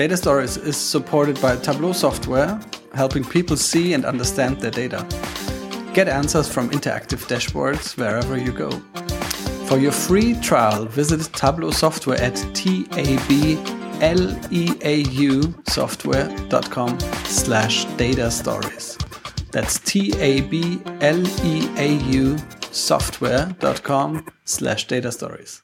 Data Stories is supported by Tableau software, helping people see and understand their data. Get answers from interactive dashboards wherever you go. For your free trial, visit Tableau software at tableausoftware.com/data stories. That's tableau software.com/data stories.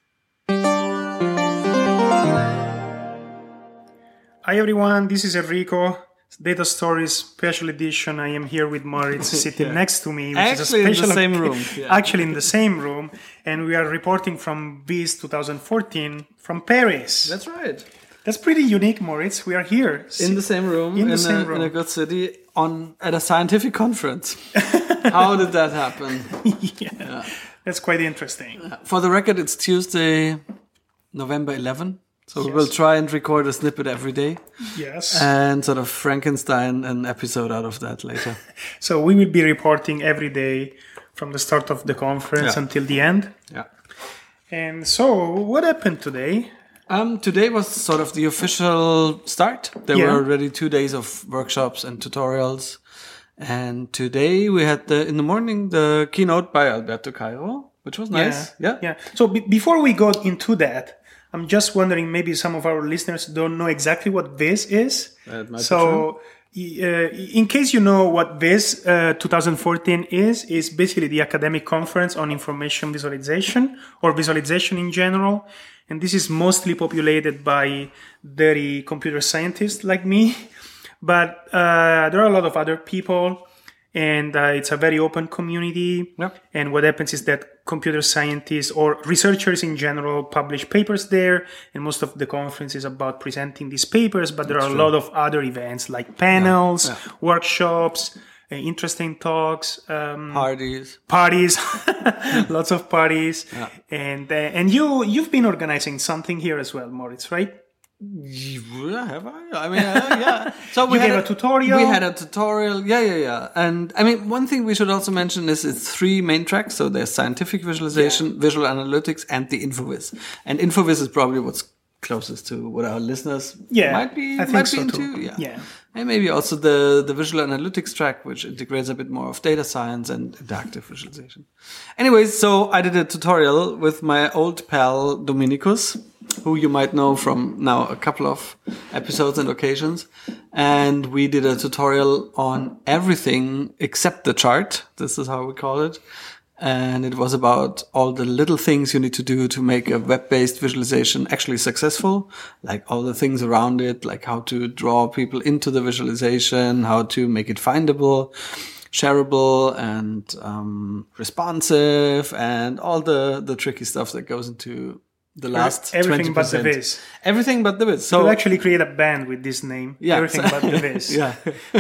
Hi everyone, this is Enrico. Data Stories Special Edition. I am here with Moritz sitting next to me. Which actually is a special in the same room. Yeah. Actually in the same room. And we are reporting from VIS 2014 from Paris. That's right. That's pretty unique, Moritz. We are here. In the same room. In a good city at a scientific conference. How did that happen? Yeah. That's quite interesting. For the record, it's Tuesday, November 11. So we will try and record a snippet every day. Yes. And sort of Frankenstein an episode out of that later. So we will be reporting every day from the start of the conference until the end. Yeah. And so what happened today? Today was sort of the official start. There were already 2 days of workshops and tutorials. And today we had in the morning the keynote by Alberto Cairo, which was nice. Yeah. So before we go into that, I'm just wondering, maybe some of our listeners don't know exactly what VIS is. That might so in case you know what VIS 2014 is basically the academic conference on information visualization or visualization in general. And this is mostly populated by very computer scientists like me. But there are a lot of other people. And it's a very open community. Yep. And what happens is that computer scientists or researchers in general publish papers there. And most of the conference is about presenting these papers. But there are a lot of other events like panels, workshops, interesting talks. Parties. Lots of parties. Yeah. And you've been organizing something here as well, Moritz, right? Have I? I mean, yeah. So we gave a tutorial. We had a tutorial. Yeah. And I mean, one thing we should also mention is it's 3 main tracks. So there's scientific visualization, visual analytics, and the InfoVis. And InfoVis is probably what's closest to what our listeners might be so into. Too. Yeah. And maybe also the visual analytics track, which integrates a bit more of data science and interactive visualization. Anyways, so I did a tutorial with my old pal Dominicus, who you might know from now a couple of episodes and occasions. And we did a tutorial on everything except the chart. This is how we call it. And it was about all the little things you need to do to make a web-based visualization actually successful. Like all the things around it, like how to draw people into the visualization, how to make it findable, shareable, and responsive, and all the tricky stuff that goes into the last everything 20%. But the VIS. Everything but the VIS. So we'll actually create a band with this name. Yeah, everything but the VIS. Yeah.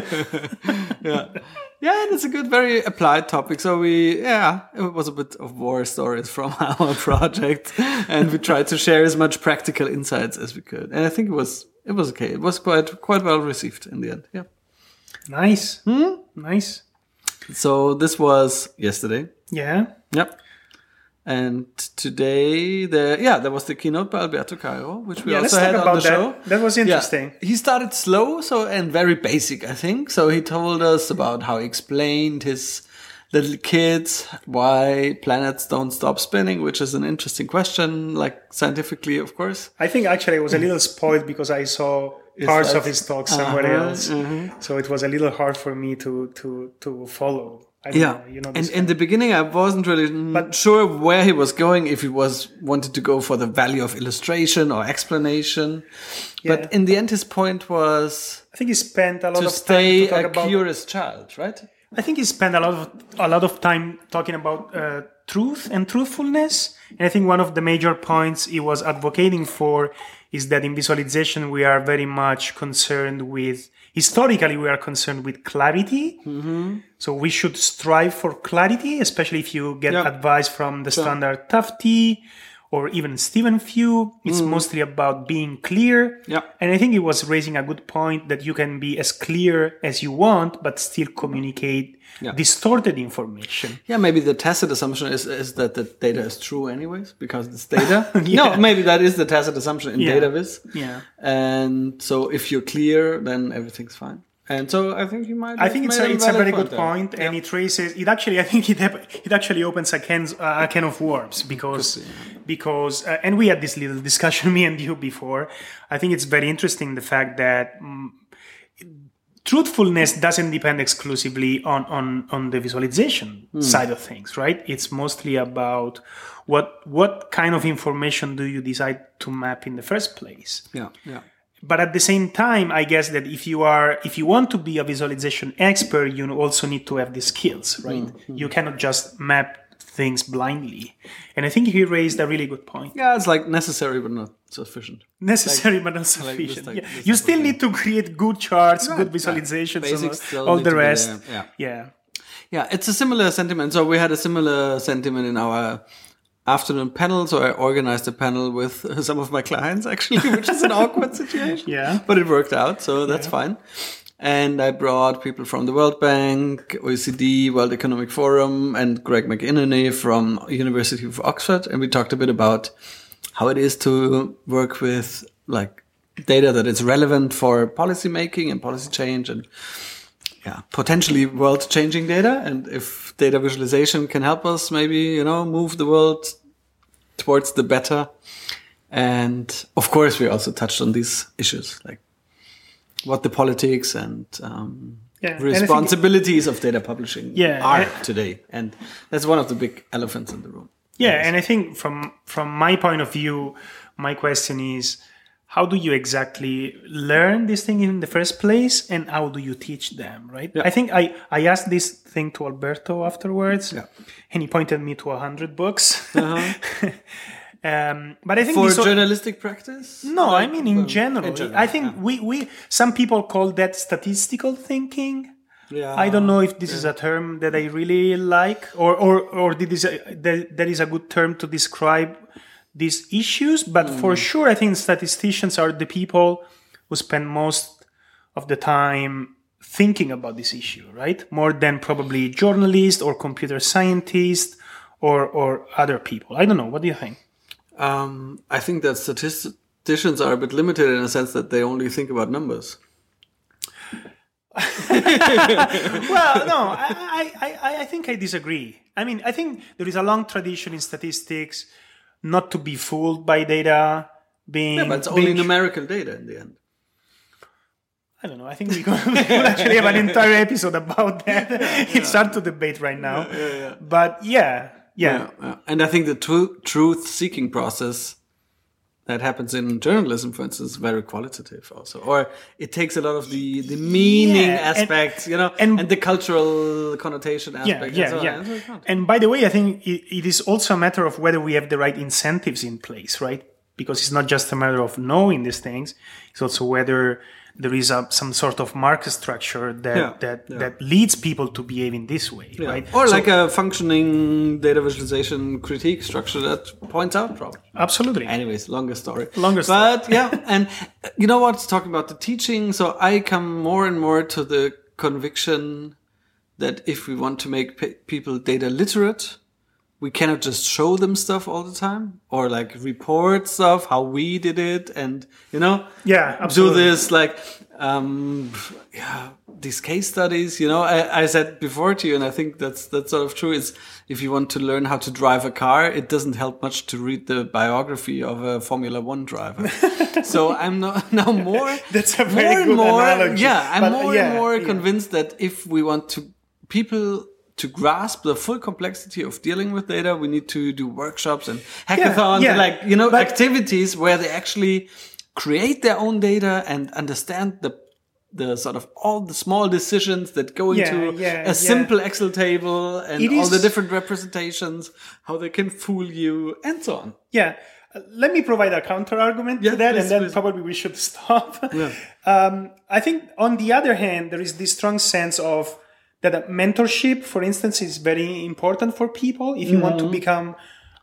Yeah, that's a good, very applied topic. So it was a bit of war stories from our project, and we tried to share as much practical insights as we could. And I think it was okay. It was quite well received in the end. Yeah. Nice. Nice. So this was yesterday. Yeah. Yep. And today, there was the keynote by Alberto Cairo, which we also had on the show. That was interesting. Yeah. He started slow, and very basic, I think. So he told us about how he explained his little kids why planets don't stop spinning, which is an interesting question, like scientifically, of course. I think actually I was a little spoiled because I saw parts of his talk somewhere else. So it was a little hard for me to follow. I don't know, and in the beginning, I wasn't really sure where he was going, if he wanted to go for the value of illustration or explanation. Yeah. But in the end, his point was, I think he spent a lot of time to stay a curious child, right? I think he spent a lot of time talking about truth and truthfulness. And I think one of the major points he was advocating for is that in visualization we are very much concerned with. Historically, we are concerned with clarity. So we should strive for clarity, especially if you get advice from the standard Tufte or even Stephen Few. It's mostly about being clear. Yeah. And I think it was raising a good point that you can be as clear as you want, but still communicate distorted information. Yeah, maybe the tacit assumption is that the data is true anyways, because it's data. No, maybe that is the tacit assumption in data viz. Yeah. And so if you're clear, then everything's fine. And so I think you might. I think it's a very good point, and it raises it. Actually, I think it actually opens a can of worms because and we had this little discussion, me and you, before. I think it's very interesting the fact that truthfulness doesn't depend exclusively on the visualization side of things, right? It's mostly about what kind of information do you decide to map in the first place. Yeah. But at the same time, I guess that if you want to be a visualization expert, you also need to have the skills, right? You cannot just map things blindly. And I think he raised a really good point. Yeah, it's like necessary but not sufficient. But not sufficient. You still need to create good charts, good visualizations, and all the rest. Yeah, it's a similar sentiment. So we had a similar sentiment in our afternoon panel. So I organized a panel with some of my clients, actually, which is an awkward situation. Yeah. But it worked out, so that's fine. And I brought people from the World Bank, OECD, World Economic Forum, and Greg McInerney from University of Oxford. And we talked a bit about how it is to work with like data that is relevant for policy making and policy change and potentially world changing data. And if data visualization can help us maybe, move the world towards the better. And of course, we also touched on these issues, like what the politics and responsibilities of data publishing are today. And that's one of the big elephants in the room. Yeah, and I think from my point of view, my question is, how do you exactly learn this thing in the first place, and how do you teach them, right? Yeah. I think I asked this thing to Alberto afterwards, and he pointed me to 100 books. Uh-huh. But I think for journalistic practice? No, I mean in general. I think we some people call that statistical thinking. Yeah. I don't know if this is a term that I really like, or there is a good term to describe these issues. But for sure, I think statisticians are the people who spend most of the time thinking about this issue, right? More than probably journalists or computer scientists or other people. I don't know. What do you think? I think that statisticians are a bit limited in a sense that they only think about numbers. Well, no, I think I disagree. I mean, I think there is a long tradition in statistics not to be fooled by data being... Yeah, but it's only numerical data in the end. I don't know. I think we could actually have an entire episode about that. It's hard to debate right now. Yeah. But yeah. And I think the truth-seeking process that happens in journalism, for instance, is very qualitative also. Or it takes a lot of the meaning aspects, and the cultural connotation aspect. And by the way, I think it is also a matter of whether we have the right incentives in place, right? Because it's not just a matter of knowing these things. It's also whether there is some sort of market structure that leads people to behave in this way, right? Or like a functioning data visualization critique structure that points out problems. Absolutely. Anyways, longer story. But and you know what? Talking about the teaching, so I come more and more to the conviction that if we want to make people data literate, we cannot just show them stuff all the time or like report stuff, how we did it and, do this like, these case studies, I said before to you, and I think that's sort of true, is if you want to learn how to drive a car, it doesn't help much to read the biography of a Formula One driver. So I'm now more, that's a very good analogy. Yeah, I'm more and more convinced that if we want people to grasp the full complexity of dealing with data, we need to do workshops and hackathons, activities where they actually create their own data and understand the sort of all the small decisions that go into a simple Excel table and all the different representations, how they can fool you and so on. Yeah. Let me provide a counter argument to that, and then probably we should stop. Yeah. I think on the other hand, there is this strong sense of that mentorship, for instance, is very important for people. If you want to become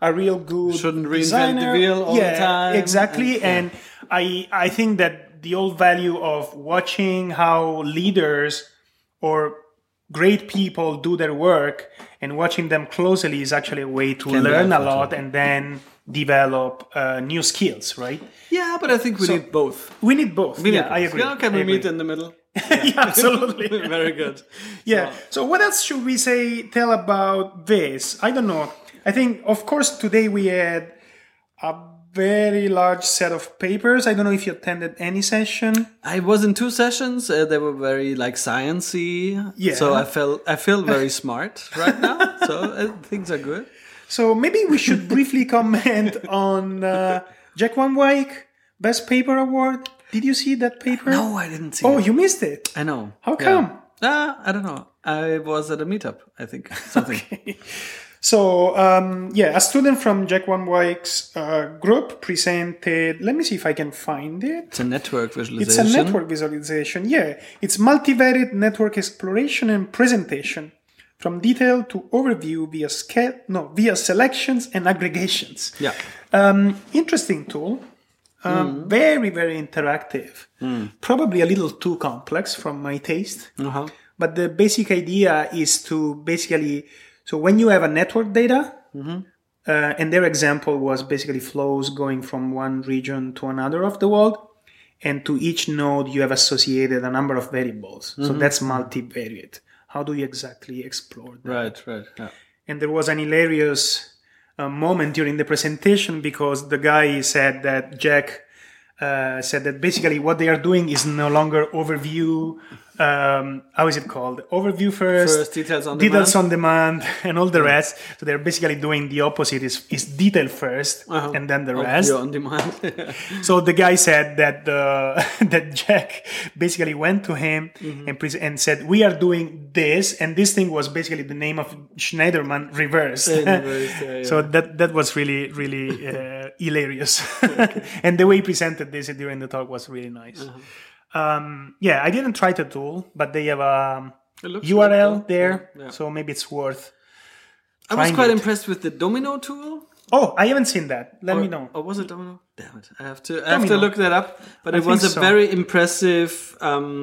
a real good Shouldn't reinvent designer. the wheel all the time. Exactly. And I think that the old value of watching how leaders or great people do their work and watching them closely is actually a way to learn a lot and then develop new skills, right? Yeah, but I think we need both. We need both. I agree. Can we meet in the middle? Yeah, absolutely. Very good. Yeah. So what else should we tell about this? I don't know. I think, of course, today we had a very large set of papers. I don't know if you attended any session. I was in 2 sessions. They were very sciencey. Yeah. So I feel very smart right now. So things are good. So maybe we should briefly comment on Jack Van Wyk Best Paper Award. Did you see that paper? No, I didn't see it. Oh, you missed it. I know. How come? I don't know. I was at a meetup, I think. Something. Okay. So, a student from Jack Van Wyk's group presented, let me see if I can find it. It's a network visualization. It's a network visualization, yeah. It's multivariate network exploration and presentation from detail to overview via selections and aggregations. Yeah. Interesting tool. Very, very interactive. Probably a little too complex from my taste. Uh-huh. But the basic idea is to basically... So when you have a network data, and their example was basically flows going from one region to another of the world, and to each node you have associated a number of variables. So that's multivariate. How do you exactly explore that? Right. Yeah. And there was an hilarious moment during the presentation because the guy said that Jack said that basically what they are doing is no longer overview. How is it called? Overview first details on demand, and all the rest. So they're basically doing the opposite. Is detail first, and then the rest. On demand. So the guy said that that Jack basically went to him and said, "We are doing this," and this thing was basically the name of Schneiderman reversed. So that was really hilarious, and the way he presented this during the talk was really nice. I didn't try the tool, but they have a URL there, so maybe it's worth. I was quite impressed with the Domino tool. Oh, I haven't seen that. Let me know. Oh, was it Domino? Damn it! I have to look that up. But it was a very impressive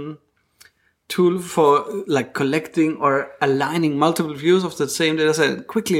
tool for collecting or aligning multiple views of the same data set quickly,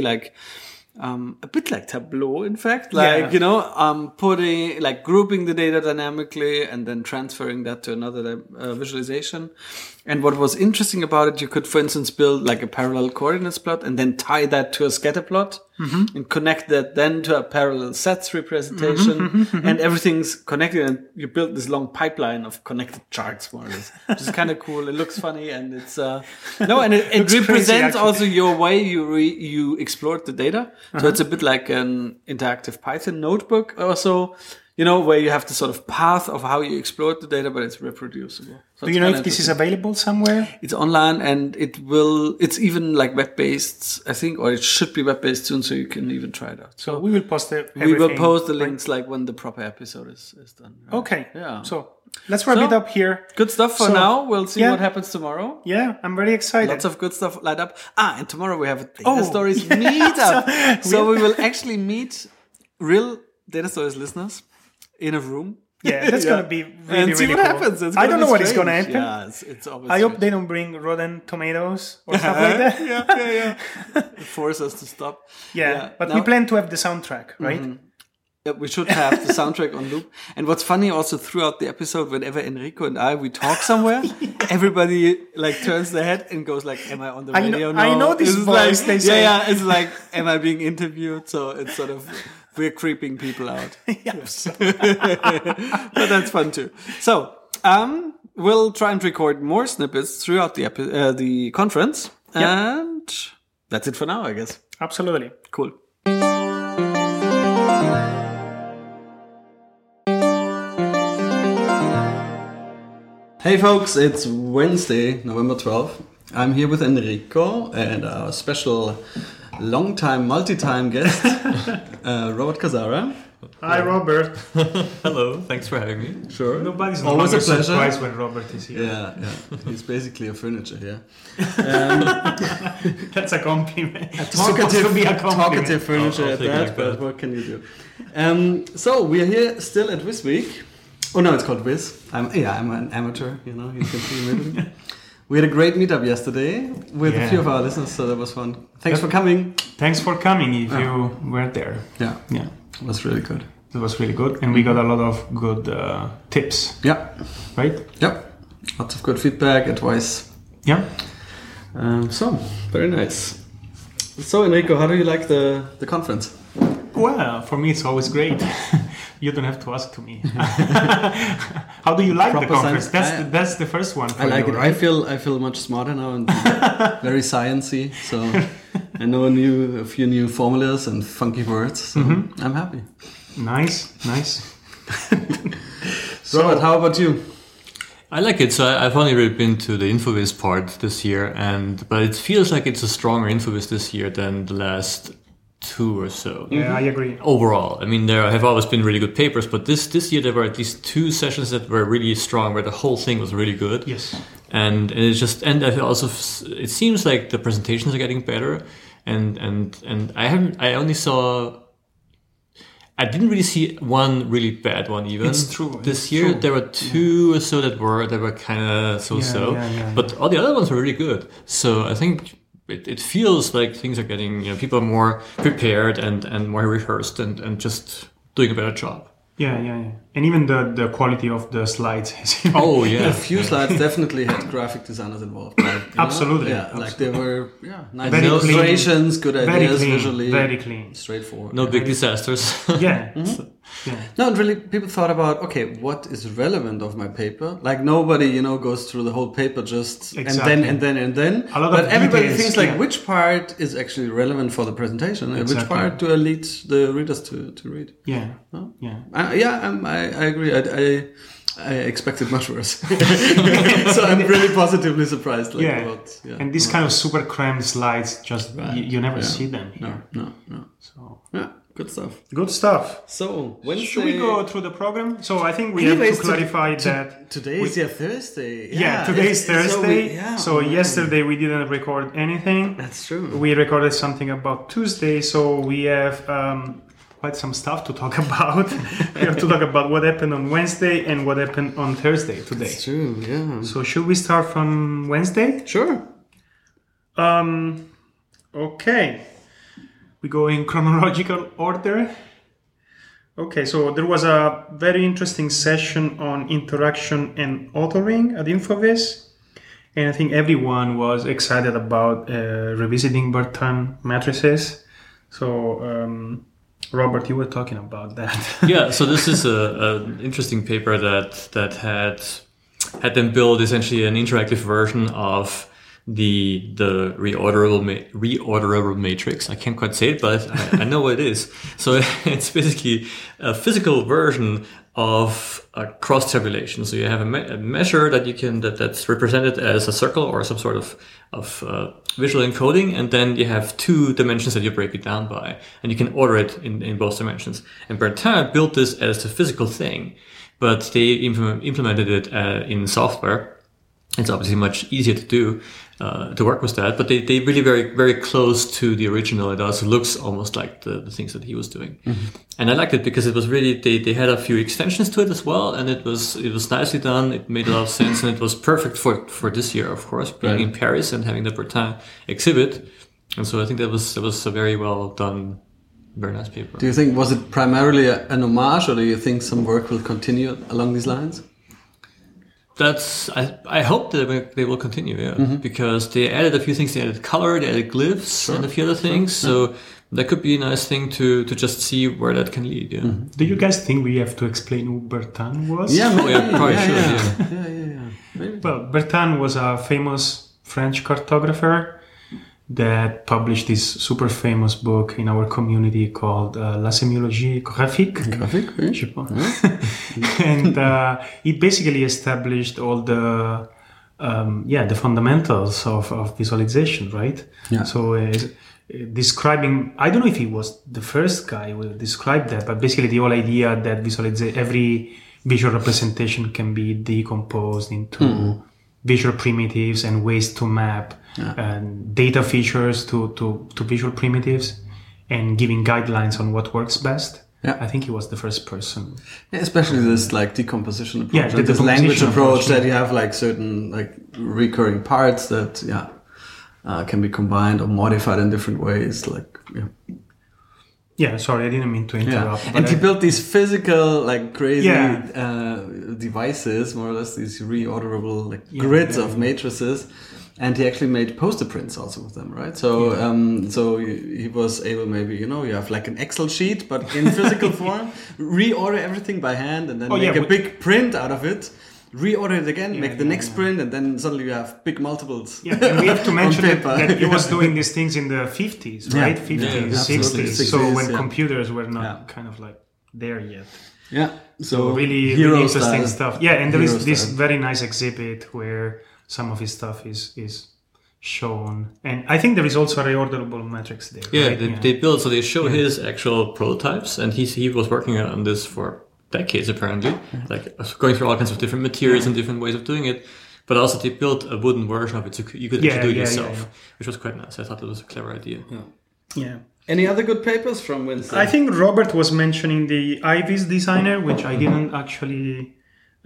a bit like Tableau, in fact, putting, grouping the data dynamically and then transferring that to another visualization. And what was interesting about it, you could, for instance, build a parallel coordinates plot and then tie that to a scatter plot and connect that then to a parallel sets representation, and everything's connected, and you build this long pipeline of connected charts, more or less, which is kind of cool. It looks funny, and it's it represents also your way you explored the data. So it's a bit like an interactive Python notebook also, where you have the sort of path of how you explored the data, but it's reproducible. So do you know if this is available somewhere? It's online, and it's even web-based, I think, or it should be web-based soon, so you can even try it out. So we will post it. We will post the links when the proper episode is done. Right? Okay. Yeah. So let's wrap it up here. Good stuff for now. We'll see what happens tomorrow. Yeah, I'm very excited. Lots of good stuff lined up. And tomorrow we have a Data Stories meetup. So we will actually meet real Data Stories listeners in a room. Yeah, that's going to be really, and see really what cool. happens. I don't know what is going to happen. Yeah, it's always I hope they don't bring rotten tomatoes or stuff like that. Yeah. Force us to stop. But we plan to have the soundtrack, right? Yeah, we should have the soundtrack on loop. And what's funny also throughout the episode, whenever Enrico and we talk somewhere, everybody turns their head and goes am I on the radio? I know this voice. They say. Yeah, it's am I being interviewed? So it's sort of, we're creeping people out. But that's fun too. So, we'll try and record more snippets throughout the conference. Yep. And that's it for now, I guess. Absolutely. Cool. Hey folks, it's Wednesday, November 12th. I'm here with Enrico and our special long-time, multi-time guest, Robert Casara. Hi, Robert. Hello, thanks for having me. Sure. Nobody's Always a pleasure. surprised when Robert is here. Yeah. He's basically a furniture here. That's a compliment. Talkative furniture I'll at take it that, like but that. what can you do? So we are here still at Viz Week. Oh no, it's called Viz. I'm an amateur, you can see me. We had a great meetup yesterday with a few of our listeners, so that was fun. Thanks for coming. Thanks for coming if you were there. Yeah, Yeah. it was really good. It was really good. And we got a lot of good tips, Yeah, right? yep. Lots of good feedback, advice. Yeah. So, very nice. So, Enrico, how do you like the conference? Well, for me, it's always great. You don't have to ask to me. How do you like Proper the conference? science. That's the first one. For I like you, it. Right? I feel much smarter now and very sciencey. So I know a few new formulas and funky words. So I'm happy. Nice. Robert, how about you? I like it. So I've only really been to the InfoVis part this year, but it feels like it's a stronger InfoVis this year than the last 2 or so. Yeah, I agree. Overall, I mean, there have always been really good papers, but this year there were at least 2 sessions that were really strong, where the whole thing was really good. Yes. And it seems like the presentations are getting better, and I didn't really see one really bad one even. It's true. This year there were 2 or so that were kind of so-so, but all the other ones were really good. So I think it feels like things are getting, people are more prepared and more rehearsed and just doing a better job. Yeah. And even the quality of the slides. Oh yeah, A few slides definitely had graphic designers involved. Right? Absolutely. Yeah, like they were nice Very illustrations, good Very ideas, clean. visually, Very clean. straightforward. no big disasters. Yeah. Yeah. No, and really, people thought about, okay, what is relevant of my paper? Like nobody, goes through the whole paper just Exactly. and then. A lot but of everybody details, thinks like yeah. which part is actually relevant for the presentation, and which Exactly. part do I lead the readers to read? Yeah. Huh? Yeah. I agree. I expected much worse, so I'm really positively surprised. Like, And these kind of super crammed slides, just you never see them here. No. So Yeah, good stuff. good stuff. So Wednesday. Should we go through the program? So I think we have to clarify that today is Thursday. Yeah, today is Thursday. So man. yesterday we didn't record anything. That's true. We recorded something about Tuesday, so we have quite some stuff to talk about. We have to talk about what happened on Wednesday and what happened on Thursday today. That's true. Yeah. So should we start from Wednesday? Sure. Okay. We go in chronological order. Okay, so there was a very interesting session on interaction and authoring at InfoVis. And I think everyone was excited about revisiting Bertrand matrices. So, Robert, you were talking about that. Yeah, so this is an interesting paper that had them build essentially an interactive version of the reorderable matrix. I can't quite say it, but I know what it is. So it's basically a physical version of a cross tabulation. So you have a measure that's represented as a circle or some sort of visual encoding, and then you have 2 dimensions that you break it down by, and you can order it in both dimensions. And Bertrand built this as a physical thing, but they implemented it in software. It's obviously much easier to do, to work with that, but they really very, very close to the original. It also looks almost like the things that he was doing. Mm-hmm. And I liked it because it was really, they had a few extensions to it as well, and it was nicely done. It made a lot of sense, and it was perfect for this year, of course, being in Paris and having the Bertrand exhibit. And so I think that was a very well done, very nice paper. Do you think, was it primarily an homage, or do you think some work will continue along these lines? I hope that they will continue, because they added a few things. They added color, they added glyphs, and a few other things. So that could be a nice thing to just see where that can lead. Yeah. Mm-hmm. Do you guys think we have to explain who Bertrand was? Yeah, maybe. Probably should. Yeah. Maybe. Well, Bertrand was a famous French cartographer that published this super famous book in our community called La Sémiologie graphique. And it basically established all the the fundamentals of visualization, right? Yeah. So describing, I don't know if he was the first guy who described that, but basically the whole idea that every visual representation can be decomposed into visual primitives and ways to map data features to visual primitives and giving guidelines on what works best. Yeah. I think he was the first person. Yeah, especially this like decomposition approach, Yeah, like this decomposition language approach approach, that you have like certain like recurring parts that can be combined or modified in different ways. Like Yeah, sorry, I didn't mean to interrupt. and he built these physical like crazy Yeah. devices, more or less these reorderable like grids of matrices. And he actually made poster prints also with them, right? So, so he was able, maybe, you have like an Excel sheet, but in physical form, reorder everything by hand, and then make a big print out of it. Reorder it again, make the next print, and then suddenly you have big multiples. Yeah, and we have to mention that he was doing these things in the 50s, right? 50s, 60s. So when computers were not kind of like there yet. Yeah. So really interesting stuff. Yeah, and there is this very nice exhibit where some of his stuff is shown, and I think there is also a reorderable matrix there. Yeah, right? they build, so they show his actual prototypes, and he was working on this for decades apparently, like going through all kinds of different materials and different ways of doing it. But also they built a wooden version of it, so you could actually do it yourself, which was quite nice. I thought that was a clever idea. Yeah. Any other good papers from Winston? I think Robert was mentioning the IVIS designer, which I didn't actually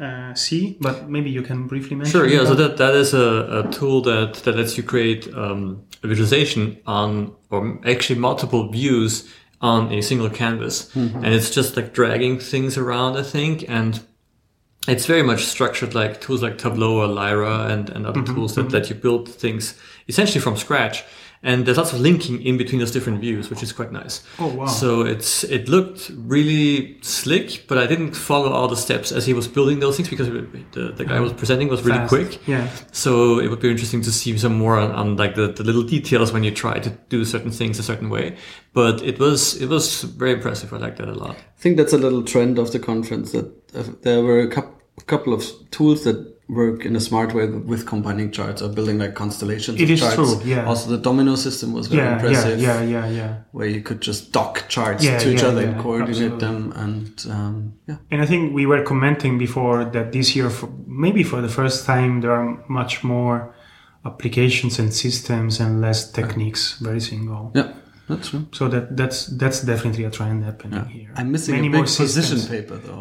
see, but maybe you can briefly mention. Sure, yeah. So that is a tool that lets you create a visualization on, or actually multiple views on a single canvas, and it's just like dragging things around, I think, and it's very much structured like tools like Tableau or Lyra and other tools that let you build things essentially from scratch. And there's lots of linking in between those different views, which is quite nice. Oh, wow. So it looked really slick, but I didn't follow all the steps as he was building those things because the guy who was presenting was really quick. Yeah. So it would be interesting to see some more on like the little details when you try to do certain things a certain way. But it was very impressive. I liked that a lot. I think that's a little trend of the conference, that there were a couple of tools that work in a smart way with combining charts or building like constellations of charts. It is true, yeah. Also the domino system was very impressive. Yeah. Where you could just dock charts to each other and coordinate them. And And I think we were commenting before that this year, maybe for the first time, there are much more applications and systems and less techniques, very single. Yeah. That's true. So that's definitely a trend happening here. I'm missing a big position paper though.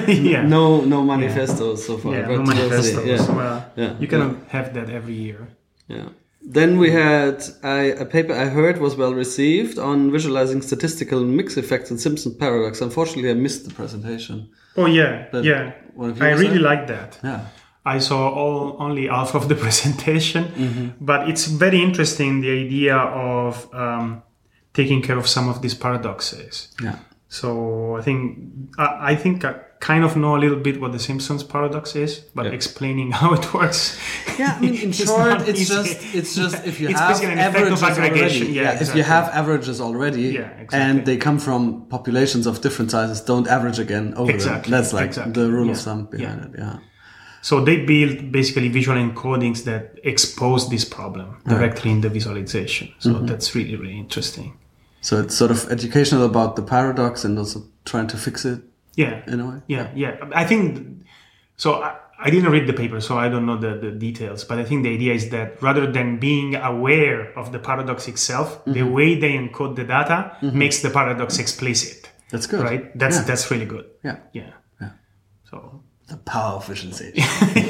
No manifestos so far. Yeah, no manifestos. Well, you cannot have that every year. Yeah. Then we had a paper I heard was well received on visualizing statistical mix effects in Simpson paradox. Unfortunately, I missed the presentation. Oh yeah, I really liked that. Yeah. I saw only half of the presentation, but it's very interesting, the idea of taking care of some of these paradoxes. Yeah. So I think I kind of know a little bit what the Simpsons paradox is, but explaining how it works. Yeah, I mean, in short, it's just if you have averages already. If you have averages already, and they come from populations of different sizes, don't average again over them. That's like the rule of thumb behind it. Yeah. So they build basically visual encodings that expose this problem directly in the visualization. So that's really, really interesting. So it's sort of educational about the paradox and also trying to fix it. Yeah. In a way. Yeah. I think so. I didn't read the paper, so I don't know the details. But I think the idea is that rather than being aware of the paradox itself, the way they encode the data makes the paradox explicit. That's good. Right? That's really good. Yeah. So the power of visualization.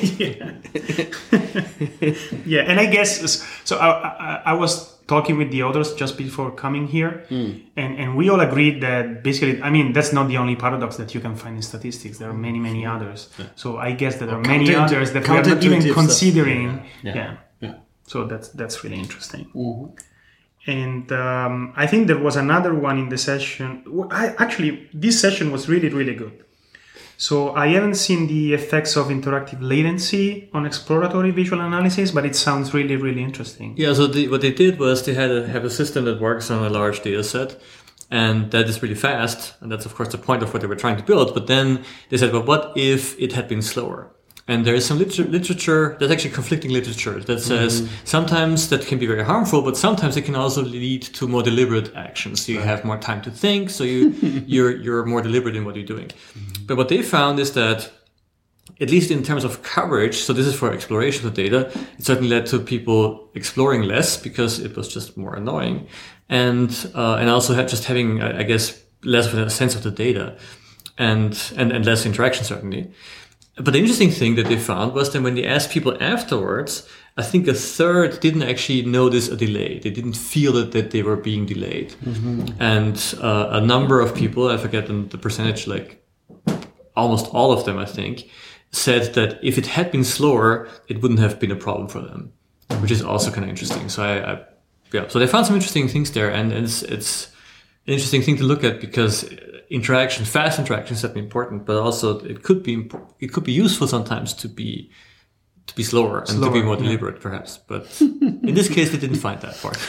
Yeah, and I guess so. I was talking with the others just before coming here, and we all agreed that basically, I mean, that's not the only paradox that you can find in statistics. There are many others. Yeah. So I guess that there are many others that we are not even considering. Yeah. So that's really interesting. And I think there was another one in the session. Actually, this session was really, really good. So I haven't seen the effects of interactive latency on exploratory visual analysis, but it sounds really, really interesting. Yeah, so what they did was they have a system that works on a large data set, and that is really fast. And that's, of course, the point of what they were trying to build. But then they said, well, what if it had been slower? And there is some literature, there's actually conflicting literature that says sometimes that can be very harmful, but sometimes it can also lead to more deliberate actions. So you have more time to think, so you're more deliberate in what you're doing. But what they found is that, at least in terms of coverage, so this is for exploration of data, it certainly led to people exploring less because it was just more annoying. And also just having, I guess, less of a sense of the data and less interaction, certainly. But the interesting thing that they found was that when they asked people afterwards, I think a third didn't actually notice a delay. They didn't feel that they were being delayed. And a number of people, I forget the percentage, like almost all of them, I think, said that if it had been slower, it wouldn't have been a problem for them, which is also kind of interesting. So so they found some interesting things there, and it's an interesting thing to look at because fast interaction is certainly important, but also it could be useful sometimes to be slower and to be more deliberate, perhaps. But in this case, they didn't find that part.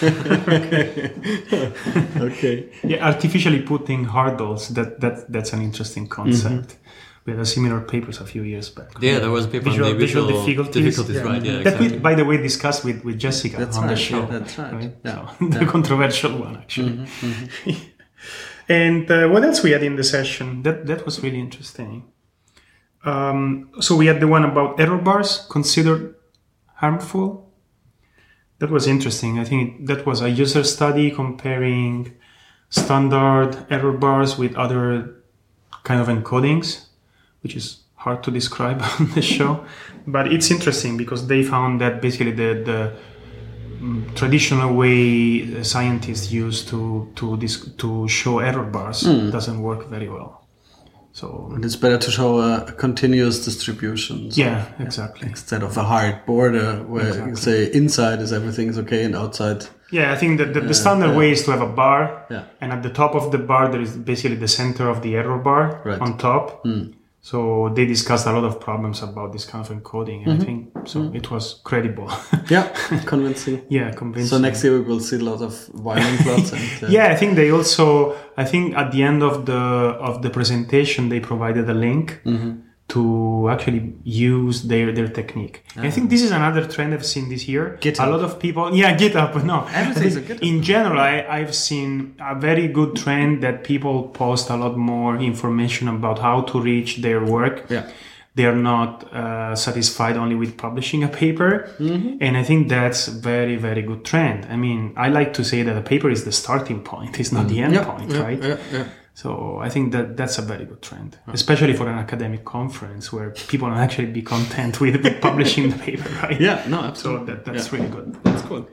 Okay. Yeah, artificially putting hurdles. That's an interesting concept. We had a similar papers a few years back. Yeah, there was a paper on the visual difficulties, right? Yeah, that we, by the way, discussed with Jessica on the show. Yeah, that's right. Yeah. So, the controversial one, actually. And what else we had in the session? That was really interesting. So we had the one about error bars considered harmful. That was interesting. I think that was a user study comparing standard error bars with other kind of encodings, which is hard to describe on the show. But it's interesting because they found that basically the traditional way scientists use to show error bars doesn't work very well. So and it's better to show a continuous distribution. So, yeah, exactly. Instead of a hard border where you say inside is everything is okay and outside. Yeah, I think that the standard way is to have a bar, Yeah. and at the top of the bar there is basically the center of the error bar on top. So they discussed a lot of problems about this kind of encoding, and I think so. It was credible. Yeah, convincing. Yeah, convincing. So next year we will see a lot of violin plots. And, yeah, I think they also. I think at the end of the presentation they provided a link to actually use their technique. I think this is another trend I've seen this year. GitHub. A lot of people, GitHub. No, Everything's a GitHub. In general, I've seen a very good trend that people post a lot more information about how to reach their work. Yeah. They are not satisfied only with publishing a paper. And I think that's a very, very good trend. I mean, I like to say that a paper is the starting point. It's not the end point, right? Yeah. So I think that's a very good trend, especially for an academic conference where people will actually be content with publishing the paper, right? Yeah, no, absolutely. So that's really good. That's cool.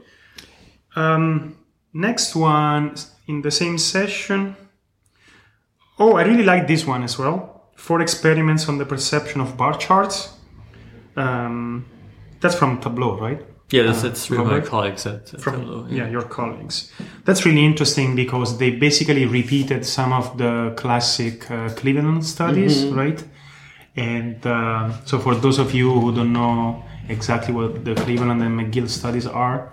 Next one in the same session. Oh, I really like this one as well. 4 experiments on the perception of bar charts. That's from Tableau, right? Yeah, that's really my Robert? colleagues at Tableau. Your colleagues. That's really interesting because they basically repeated some of the classic Cleveland studies, right? And so for those of you who don't know exactly what the Cleveland and McGill studies are,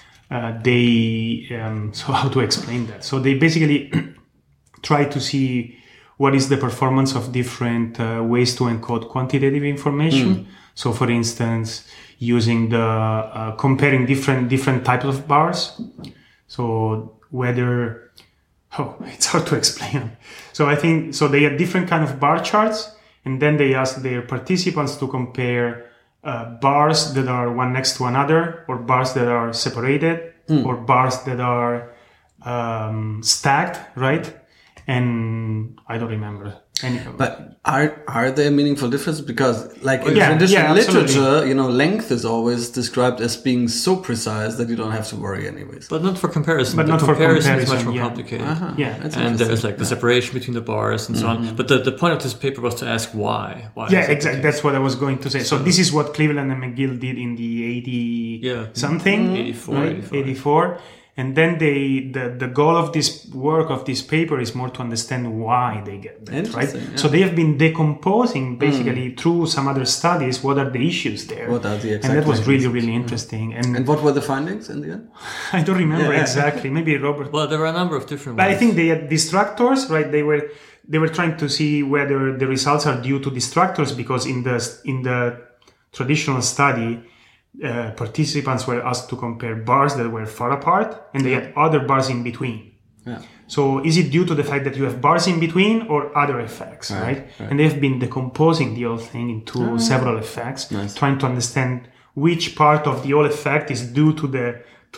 so how to explain that? So they basically try to see what is the performance of different ways to encode quantitative information. So for instance, using the comparing different types of bars. So whether it's hard to explain. So I think so they have different kind of bar charts, and then they ask their participants to compare bars that are one next to another, or bars that are separated, or bars that are stacked, right? And I don't remember any of them. But are there meaningful differences? Because like in Yeah, traditional absolutely. literature, length is always described as being so precise that you don't have to worry anyways. But not for comparison. But the not for comparison is much comparison, more yeah. complicated. Yeah. That's And interesting. there's like the separation between the bars and so on. But the point of this paper was to ask why. Why Yeah, is it exactly. the case? That's what I was going to say. So this is what Cleveland and McGill did in the 80 something, 84, right? 84. And then the goal of this work of this paper is more to understand why they get that, right? Interesting, yeah. So they have been decomposing basically through some other studies what are the issues there. What are the exact and that was really, mechanisms? really interesting. And what were the findings in the end? I don't remember Yeah. exactly. Maybe Robert. Well, there were a number of different But ones. I think they had distractors, right? They were trying to see whether the results are due to distractors because in the traditional study, participants were asked to compare bars that were far apart, and they had other bars in between. Yeah. So is it due to the fact that you have bars in between or other effects, right? And they've been decomposing the whole thing into several effects, trying to understand which part of the whole effect is due to the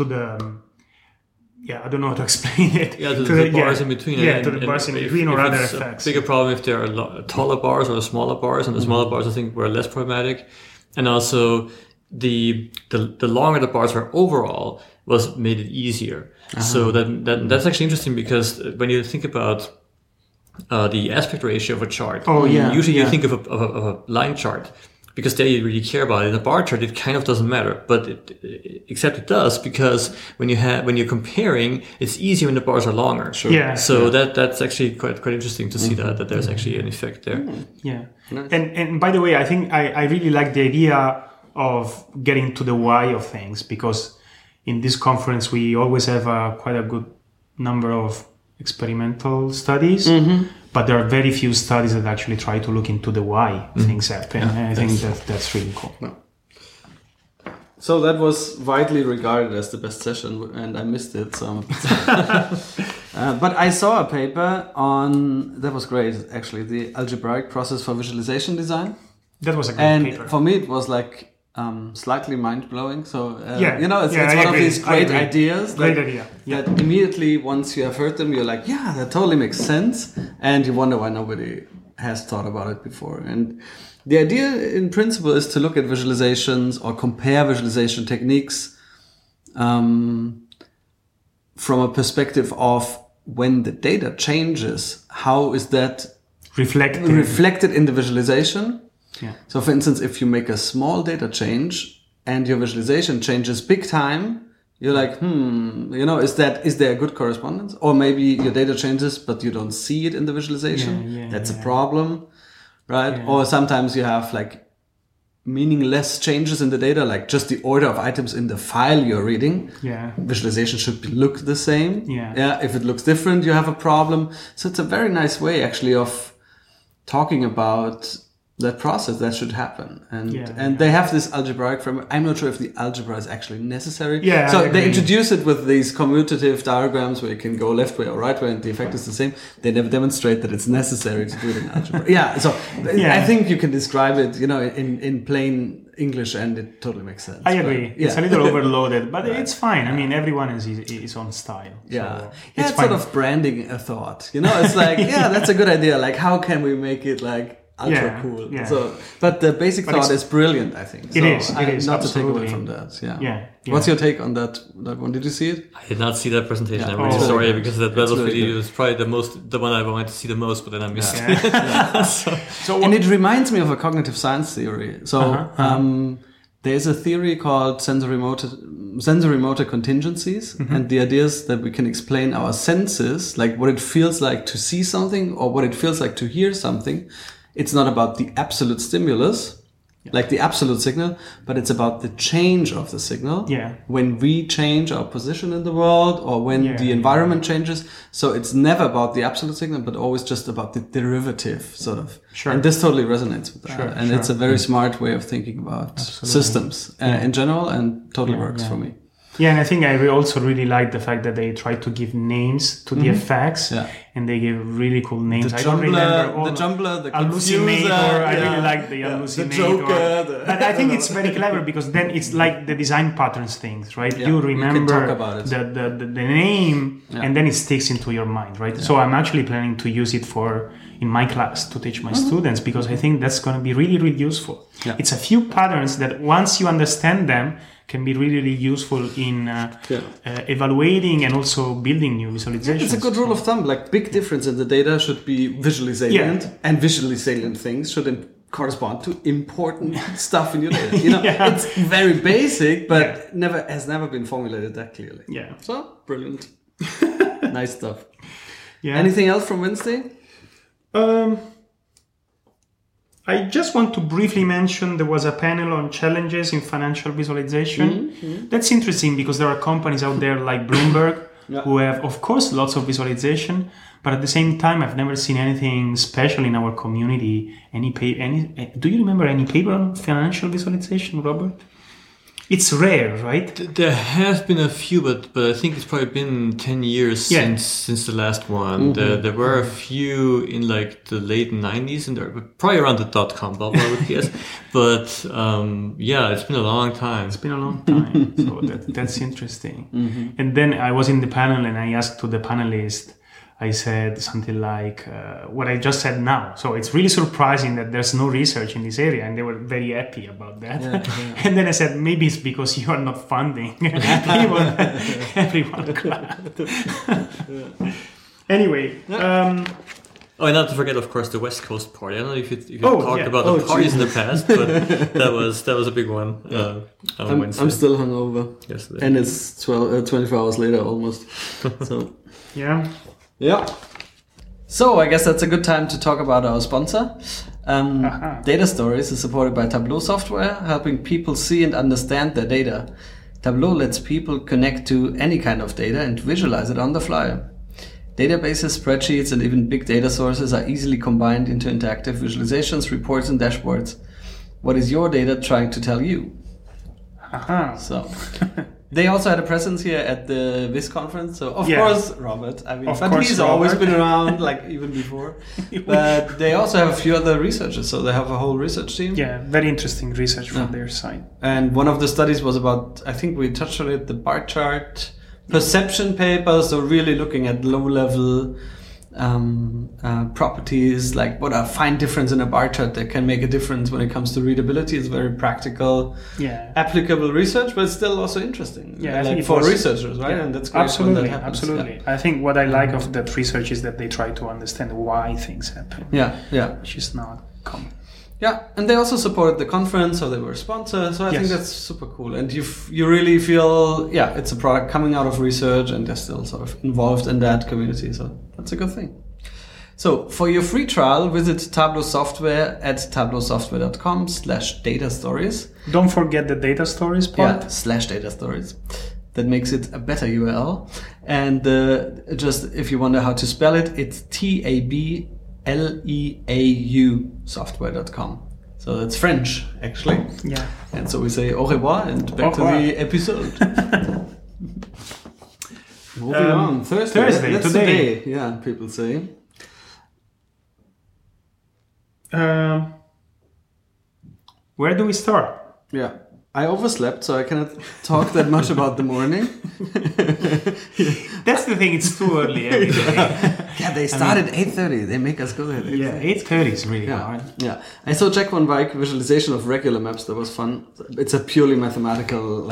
I don't know how to explain it. Yeah, to the bars in between. Yeah, to the bars in between or other it's effects. A bigger problem if there are taller bars or smaller bars, and the smaller bars I think were less problematic. And also the longer the bars were overall made it easier. So that's actually interesting, because when you think about the aspect ratio of a chart, usually you think of a line chart, because there you really care about it. In a bar chart, it kind of doesn't matter, except it does, because when you're comparing, it's easier when the bars are longer. Sure. Yeah. So that's actually quite interesting to see that there's actually an effect there. Yeah. Nice. And by the way, I think I really like the idea of getting to the why of things, because in this conference we always have quite a good number of experimental studies, but there are very few studies that actually try to look into the why things happen. And I think that's really cool. So that was widely regarded as the best session, and I missed it. So, but I saw a paper that was great actually, the algebraic process for visualization design. That was a great paper. And for me, it was like slightly mind-blowing. So, it's one of these great ideas. Great idea. Yeah. That immediately, once you have heard them, you're like, yeah, that totally makes sense. And you wonder why nobody has thought about it before. And the idea in principle is to look at visualizations or compare visualization techniques from a perspective of when the data changes, how is that reflected in the visualization? Yeah. So for instance, if you make a small data change and your visualization changes big time, you're like, is there a good correspondence? Or maybe your data changes, but you don't see it in the visualization. That's a problem, right? Yeah. Or sometimes you have like meaningless changes in the data, like just the order of items in the file you're reading. Yeah. Visualization should look the same. Yeah. If it looks different, you have a problem. So it's a very nice way actually of talking about that process that should happen. And they have this algebraic framework. I'm not sure if the algebra is actually necessary. Yeah, so they introduce it with these commutative diagrams where you can go left way or right way and the effect is the same. They never demonstrate that it's necessary to do it in algebra. So I think you can describe it, in plain English and it totally makes sense. I agree. It's a little overloaded, but it's fine. I mean, everyone has his own style. So it's sort of branding a thought. It's like, that's a good idea. Like, how can we make it like ultra cool. Yeah. So, but the basic thought is brilliant, I think. So it is. Not absolutely. to take away from that. Yeah. What's your take on that one? Did you see it? I did not see that presentation. I'm really sorry because that was probably the one I wanted to see the most, but then I missed it. And it reminds me of a cognitive science theory. So there's a theory called sensory motor contingencies, and the idea is that we can explain our senses, like what it feels like to see something or what it feels like to hear something. It's not about the absolute stimulus, like the absolute signal, but it's about the change of the signal. When we change our position in the world or when the environment changes. So it's never about the absolute signal, but always just about the derivative, sort of. Sure. And this totally resonates with that. It's a very smart way of thinking about systems in general, and totally works for me. Yeah, and I think I also really like the fact that they try to give names to the effects, and they give really cool names. I don't remember all the Jumbler, the Hallucinator. I really like the Hallucinator. The Joker. But I think it's very clever because then it's like the design patterns things, right? You remember the name, and then it sticks into your mind, right? So I'm actually planning to use it in my class to teach my students, because I think that's going to be really, really useful. It's a few patterns that once you understand them, can be really, really useful in evaluating and also building new visualizations. It's a good rule of thumb. Like, big difference in the data should be visually salient, and visually salient things should correspond to important stuff in your data. It's very basic, but has never been formulated that clearly. So brilliant, nice stuff. Anything else from Wednesday? I just want to briefly mention there was a panel on challenges in financial visualization. That's interesting because there are companies out there like Bloomberg who have, of course, lots of visualization, but at the same time, I've never seen anything special in our community. Do you remember any paper on financial visualization, Robert? It's rare, right? There have been a few, but I think it's probably been 10 years since the last one. There were a few in like the late 90s, and probably around the .com bubble, I would guess. But it's been a long time. It's been a long time, so that's interesting. And then I was in the panel, and I asked to the panelists, I said something like what I just said now. So it's really surprising that there's no research in this area, and they were very happy about that. And then I said, maybe it's because you are not funding. Everyone clapped. Anyway. And not to forget, of course, the West Coast Party. I don't know if you talked about the parties in the past, but that was a big one. On Wednesday. I'm still hungover. Yesterday. And it's 24 hours later almost. So yeah. So I guess that's a good time to talk about our sponsor. Data Stories is supported by Tableau software, helping people see and understand their data. Tableau lets people connect to any kind of data and visualize it on the fly. Databases, spreadsheets, and even big data sources are easily combined into interactive visualizations, reports, and dashboards. What is your data trying to tell you? So they also had a presence here at the Viz conference. So of course, Robert. He's always been around, like even before. But they also have a few other researchers. So they have a whole research team. Yeah, very interesting research from their side. And one of the studies was about, I think we touched on it, the bar chart perception paper. So really looking at low-level properties, like what a fine difference in a bar chart that can make a difference when it comes to readability. It's very practical, applicable research, but it's still also interesting. Yeah, I like think for researchers, right? Yeah, And that's great. Absolutely, when that happens. absolutely. I think what I like of that research is that they try to understand why things happen. Which is not common. Yeah, and they also supported the conference, so they were a sponsor. So I think that's super cool. And you really feel, it's a product coming out of research, and they're still sort of involved in that community. So that's a good thing. So for your free trial, visit Tableau Software at tableausoftware.com/data stories. Don't forget the data stories part. /data stories. That makes it a better URL. And just if you wonder how to spell it, it's TABLEAU software.com. So that's French, actually. Yeah. And so we say au revoir and back to the episode. Moving on. Thursday. That's today. Yeah, people say. Where do we start? Yeah. I overslept, so I cannot talk that much about the morning. That's the thing, it's too early every day. They start at 8:30. They make us go there. 8:30 is really hard. Yeah. I saw Jack Van Wyk visualization of regular maps. That was fun. It's a purely mathematical,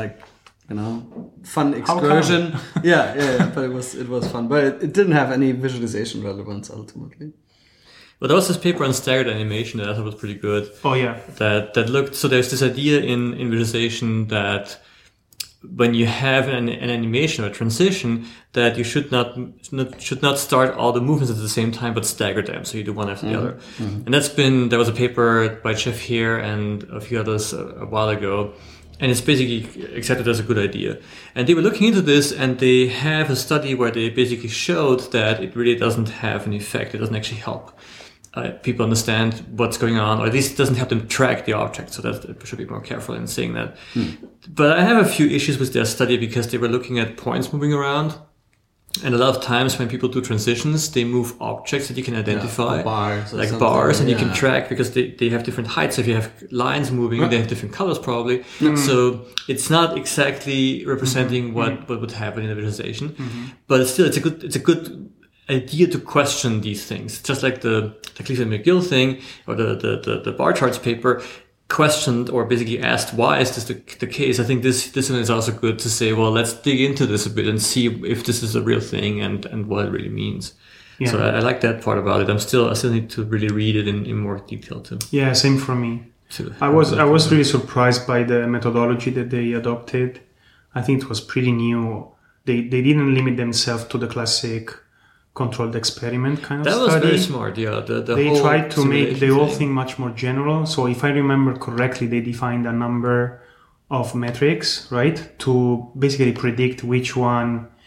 fun excursion. But it was fun. But it didn't have any visualization relevance ultimately. But there was this paper on staggered animation that I thought was pretty good. Oh yeah. That looked, so there's this idea in visualization that when you have an animation or a transition, that you should not start all the movements at the same time, but stagger them. So you do one after the other. And there was a paper by Jeff here and a few others a while ago. And it's basically accepted as a good idea. And they were looking into this, and they have a study where they basically showed that it really doesn't have an effect. It doesn't actually help people understand what's going on, or at least it doesn't help them track the object. So that should be more careful in saying that. But I have a few issues with their study because they were looking at points moving around. And a lot of times when people do transitions, they move objects that you can identify, like bars, and you can track because they have different heights. So if you have lines moving, they have different colors probably. So it's not exactly representing what would happen in a visualization, but still it's a good idea to question these things. Just like the Cleveland McGill thing or the bar charts paper questioned or basically asked, why is this the case? I think this one is also good to say, well, let's dig into this a bit and see if this is a real thing and what it really means. Yeah. So I like that part about it. I still need to really read it in more detail too. Yeah, same for me. I was really surprised by the methodology that they adopted. I think it was pretty new. They didn't limit themselves to the classic controlled experiment kind of study. That was very smart, yeah. They tried to make the whole thing much more general. So if I remember correctly, they defined a number of metrics, right? To basically predict which one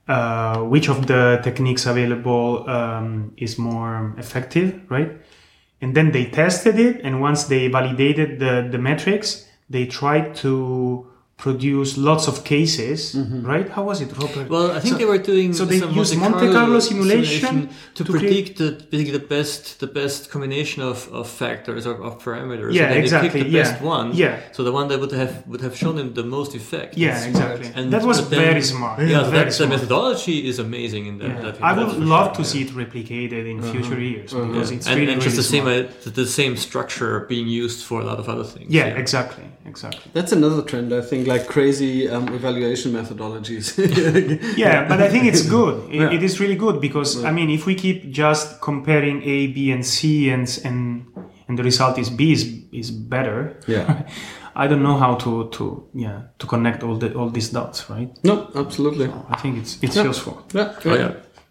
which of the techniques available is more effective, right? And then they tested it, and once they validated the metrics, they tried to produce lots of cases, right? How was it, Robert? Well, I think they were doing so they some used Monte Carlo simulation to predict basically the best combination of factors or of parameters. Yeah, so they exactly. picked the best one. Yeah. So the one that would have shown them the most effect. Yeah, exactly. And that was very smart. Yeah, very the methodology is amazing in that. I would love to see it replicated in future years because it's really, and just really the same structure being used for a lot of other things. Yeah, exactly. That's another trend, I think, like crazy evaluation methodologies. Yeah, but I think it's good. It is really good because I mean, if we keep just comparing A, B, and C, and the result is B is better. Yeah. I don't know how to connect all these dots, right? No, absolutely. So I think it's useful. Yeah. Oh,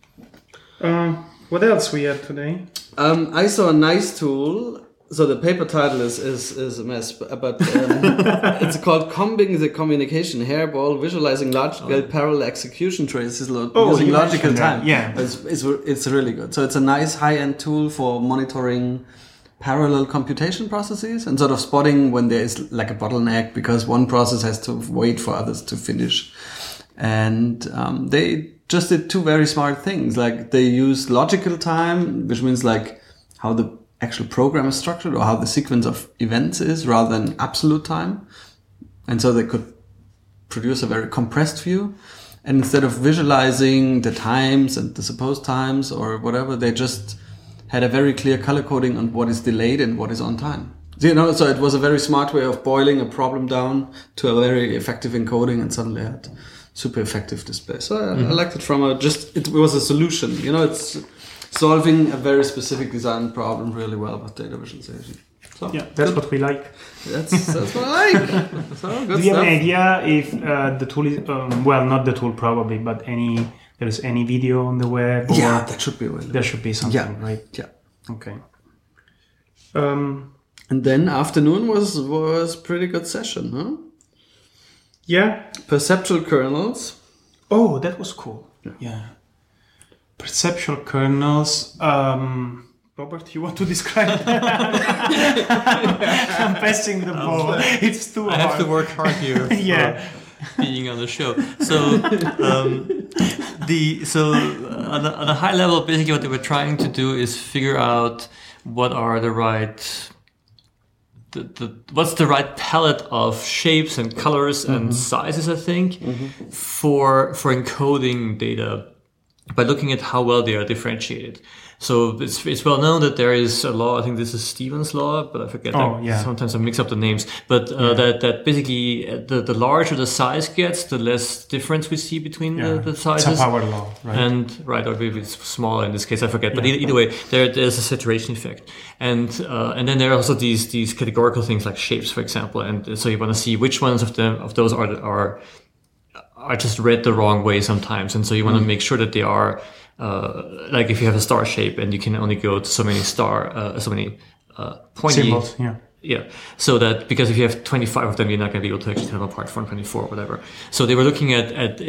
yeah. What else we had today? I saw a nice tool. So the paper title is a mess, but it's called "Combing the Communication Hairball: Visualizing Large-Scale Parallel Execution Traces using logical time." Yeah, it's really good. So it's a nice high-end tool for monitoring parallel computation processes and sort of spotting when there is like a bottleneck because one process has to wait for others to finish. And they just did two very smart things. Like they use logical time, which means like how the actual program is structured or how the sequence of events is rather than absolute time. And so they could produce a very compressed view. And instead of visualizing the times and the supposed times or whatever, they just had a very clear color coding on what is delayed and what is on time. So it was a very smart way of boiling a problem down to a very effective encoding and suddenly had super effective display. So I liked it it was a solution. It's solving a very specific design problem really well with data visualization. So, yeah, that's what we like. That's what I like. So, good Do you have stuff. an idea if the tool is, not the tool probably, but there's any video on the web? Or Yeah, that should be available. There should be something, right? Yeah. Okay. And then afternoon was pretty good session, huh? Yeah. Perceptual kernels. Oh, that was cool. Yeah. Perceptual kernels. Robert, you want to describe that? I'm passing the ball. It's too hard. I have to work hard here. Yeah. Being on the show. So, on a high level, basically what they were trying to do is figure out what are the right, what's the right palette of shapes and colors and sizes, I think, for encoding data by looking at how well they are differentiated. So it's well known that there is a law. I think this is Stevens' law, but I forget. Sometimes I mix up the names. But that basically the larger the size gets, the less difference we see between the sizes. It's a power law, right? Or maybe it's smaller in this case. I forget. But either way, there's a saturation effect, and then there are also these categorical things like shapes, for example. And so you want to see which ones of those are just read the wrong way sometimes, and so you want to make sure that they are. Like if you have a star shape and you can only go to so many pointy symbols, yeah. So that because if you have 25 of them, you're not going to be able to actually tell them apart from 24 or whatever. So they were looking at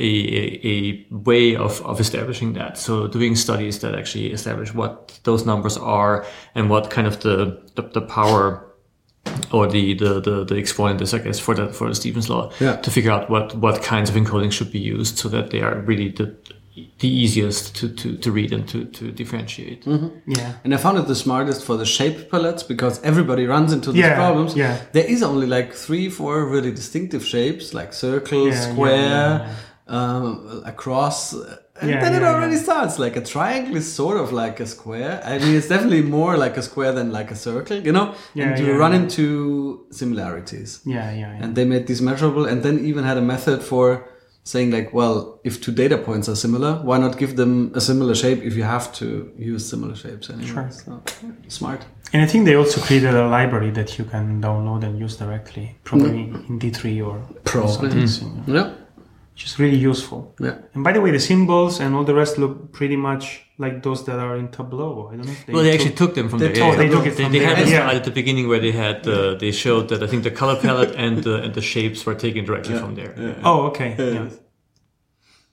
a way of establishing that. So doing studies that actually establish what those numbers are and what kind of the power or the exponent is, I guess, for the Stevens law to figure out what kinds of encoding should be used so that they are really the easiest to read and to differentiate. Yeah. And I found it the smartest for the shape palettes because everybody runs into these problems. Yeah. There is only like 3-4 really distinctive shapes like circle, square, a cross. And then it already starts. Like a triangle is sort of like a square. I mean, it's definitely more like a square than like a circle, and you run into similarities. Yeah. And they made these measurable and then even had a method for saying like, well, if two data points are similar, why not give them a similar shape if you have to use similar shapes anyway? Sure. So, smart. And I think they also created a library that you can download and use directly, probably in D3 or something. Yeah. Which is really useful. Yeah. And by the way, the symbols and all the rest look pretty much like those that are in Tableau. I don't know if they actually took them from there. They took it from They there. had a slide at the beginning where they had they showed that I think the color palette and the shapes were taken directly from there. Oh, okay. Yeah.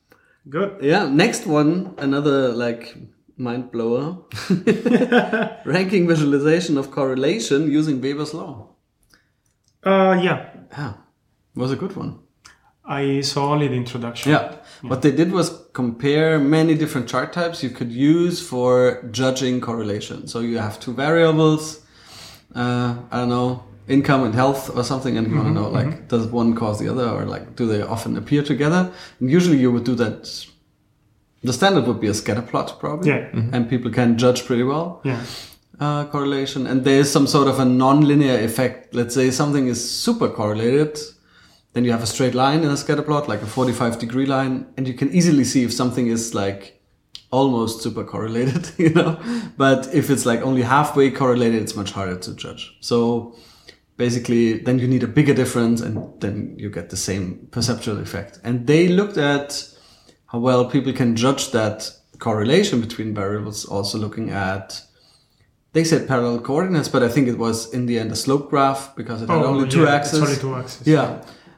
Good. Yeah. Next one, another like mind blower. Ranking visualization of correlation using Weber's law. Yeah. Yeah, was a good one. I saw only the introduction. Yeah. What they did was compare many different chart types you could use for judging correlation. So you have two variables, I don't know, income and health or something, and you want to know, like, does one cause the other, or like, do they often appear together? And usually you would do that. The standard would be a scatter plot, probably. Yeah. And people can judge pretty well. Yeah. Correlation. And there is some sort of a non-linear effect. Let's say something is super correlated. Then you have a straight line in a scatter plot, like a 45-degree line, and you can easily see if something is like almost super correlated, you know. But if it's like only halfway correlated, it's much harder to judge. So basically, then you need a bigger difference, and then you get the same perceptual effect. And they looked at how well people can judge that correlation between variables, also looking at, they said parallel coordinates, but I think it was in the end a slope graph because it had only two axes. It's only two axes. Yeah.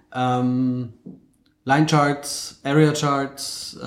Line charts, area charts,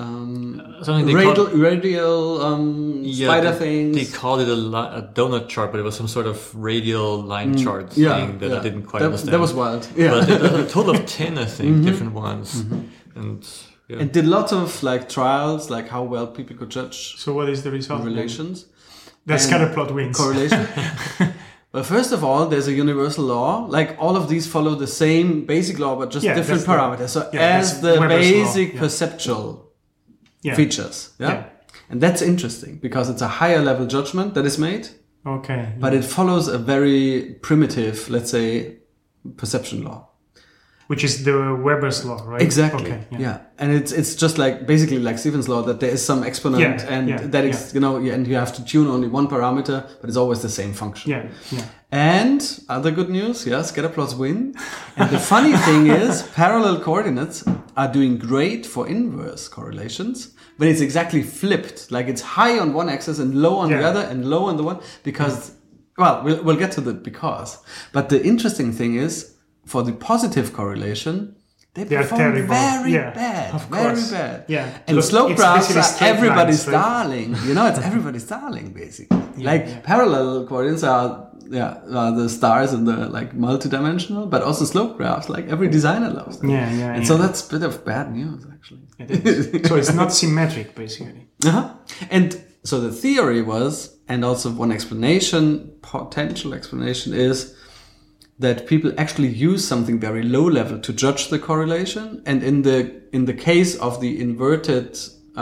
radial spider things. They called it a donut chart, but it was some sort of radial line chart thing that I didn't quite understand. That was wild. Yeah. But it was a total of 10, I think, different ones. And did lots of like trials, like how well people could judge. So what is the result? Relations. The scatter plot wins. Correlation. Well, first of all, there's a universal law. Like all of these follow the same basic law, but just different parameters. So as the basic perceptual features. Yeah? And that's interesting because it's a higher level judgment that is made. Okay. But it follows a very primitive, let's say, perception law. Which is the Weber's law, right? Exactly. Okay, yeah. And it's just like basically like Stephen's law that there is some exponent that is, you know, and you have to tune only one parameter, but it's always the same function. Yeah. And other good news, scatter plots win. And the funny thing is, parallel coordinates are doing great for inverse correlations when it's exactly flipped. Like it's high on one axis and low on the other and low on the one because, well, we'll get to the because. But the interesting thing is, for the positive correlation, they perform very bad, very bad. Yeah. And slope graphs are everybody's darling. You know, it's everybody's darling, basically. Parallel coordinates are the stars in the like multidimensional, but also slope graphs, like every designer loves them. And so that's a bit of bad news, actually. It is. So it's not symmetric, basically. And so the theory was, and also one explanation, potential explanation is, that people actually use something very low level to judge the correlation. And in the case of the inverted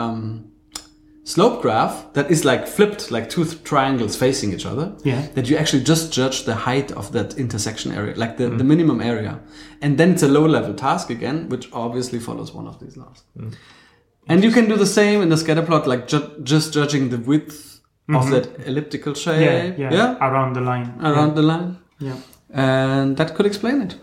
slope graph, that is like flipped, like two triangles facing each other, that you actually just judge the height of that intersection area, like the minimum area. And then it's a low level task again, which obviously follows one of these laws. And you can do the same in the scatter plot, like just judging the width of that elliptical shape. Around the line. The line. Yeah. And that could explain it.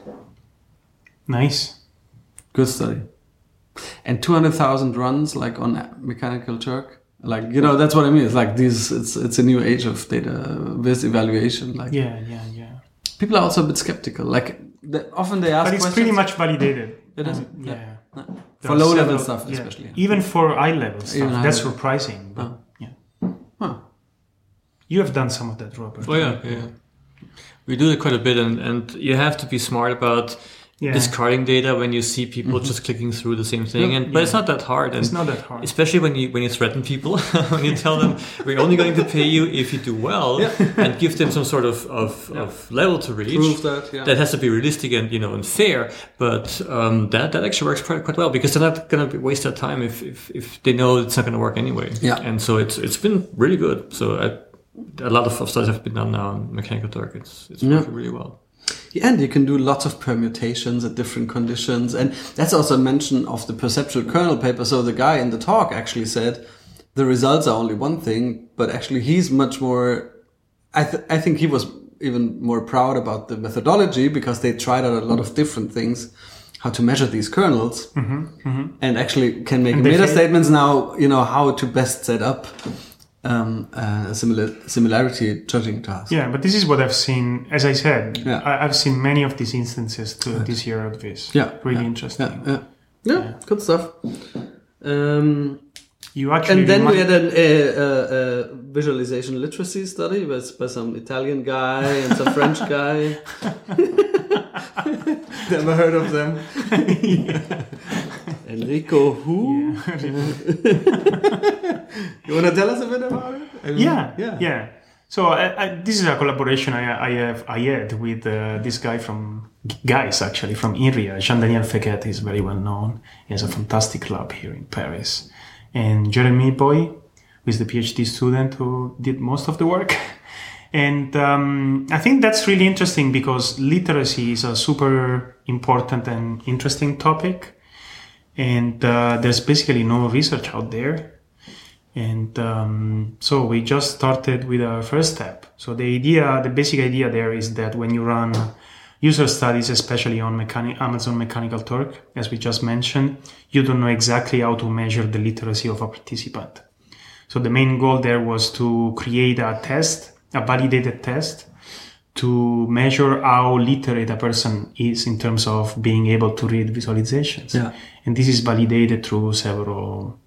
Nice. Good study. And 200,000 runs like on Mechanical Turk. Like, you know, that's what I mean. It's like these, it's a new age of data viz evaluation. Like, people are also a bit skeptical. Like, often they ask questions. But it's pretty much validated. It is. For low level stuff, especially. Even for eye level stuff. That's surprising. But, You have done some of that, Robert. Oh, yeah. We do it quite a bit, and you have to be smart about discarding data when you see people just clicking through the same thing. But it's not that hard. And it's not that hard. Especially when you threaten people, when you tell them we're only going to pay you if you do well, and give them some sort of level to reach. Prove that has to be realistic and and fair. But that actually works quite well because they're not going to waste their time if they know it's not going to work anyway. Yeah. And so it's been really good. So a lot of studies have been done now on Mechanical Turk. It's working really well. Yeah, and you can do lots of permutations at different conditions. And that's also a mention of the perceptual kernel paper. So the guy in the talk actually said the results are only one thing, but actually he's much more... I think he was even more proud about the methodology because they tried out a lot of different things, how to measure these kernels, and actually can make meta statements now, how to best set up similarity judging task. Yeah, but this is what I've seen. As I said, I've seen many of these instances this year at Viz. Yeah, really interesting. Yeah, good stuff. You actually And then we had a visualization literacy study by some Italian guy and some French guy. Never heard of them. Enrico who? You want to tell us a bit about it? Yeah. So this is a collaboration I had with this guy from INRIA. Jean-Daniel Fequet is very well known. He has a fantastic lab here in Paris. And Jeremy Boy, who is the PhD student who did most of the work. And I think that's really interesting because literacy is a super important and interesting topic. And there's basically no research out there. And so we just started with our first step. So the basic idea there is that when you run user studies, especially on Amazon Mechanical Turk, as we just mentioned, you don't know exactly how to measure the literacy of a participant. So the main goal there was to create a validated test, to measure how literate a person is in terms of being able to read visualizations. Yeah. And this is validated through several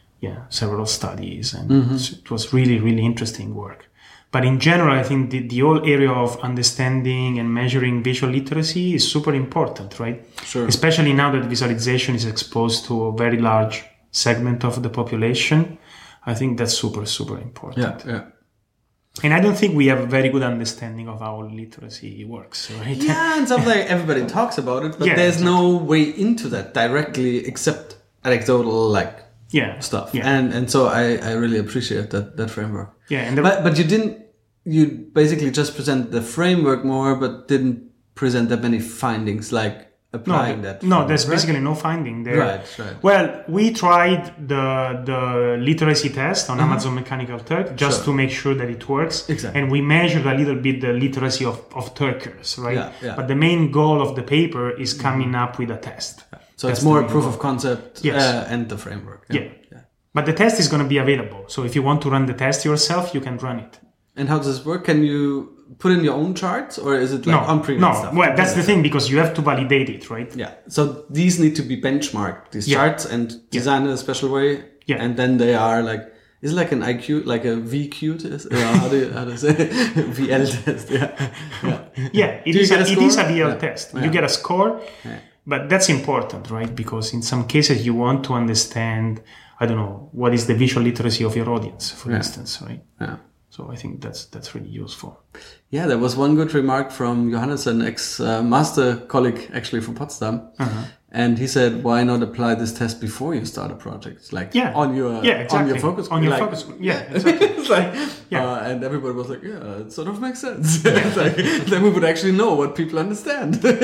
studies, and it was really, really interesting work. But in general, I think the whole area of understanding and measuring visual literacy is super important, right? Sure. Especially now that visualization is exposed to a very large segment of the population. I think that's super, super important. Yeah. And I don't think we have a very good understanding of how literacy works, right? Yeah, and something everybody talks about it, but there's no way into that directly except anecdotal stuff. Yeah. And so I really appreciate that framework. Yeah, and but you basically just present the framework more, but didn't present that many findings like applying that. No, there's basically no finding there. Right. Well, we tried the literacy test on Amazon Mechanical Turk just to make sure that it works. Exactly. And we measured a little bit the literacy of Turkers, right? Yeah. But the main goal of the paper is coming up with a test. So it's more a proof of concept and the framework. Yeah. But the test is going to be available. So if you want to run the test yourself, you can run it. And how does this work? Can you put in your own charts, or is it on previous stuff? Well, that's the thing, because you have to validate it, right? Yeah. So these need to be benchmarked, these charts, and designed in a special way. Yeah. And then they are is it like an IQ, like a VQ test? How do you say it? VL test? Yeah. It is a VL test. You get a score. Yeah. But that's important, right? Because in some cases you want to understand, I don't know, what is the visual literacy of your audience, for instance, right? Yeah. So I think that's really useful. Yeah, there was one good remark from Johannes, an ex-master colleague, actually from Potsdam. And he said, why not apply this test before you start a project? On your focus group. Exactly. It's and everybody was like, yeah, it sort of makes sense. Then we would actually know what people understand. Good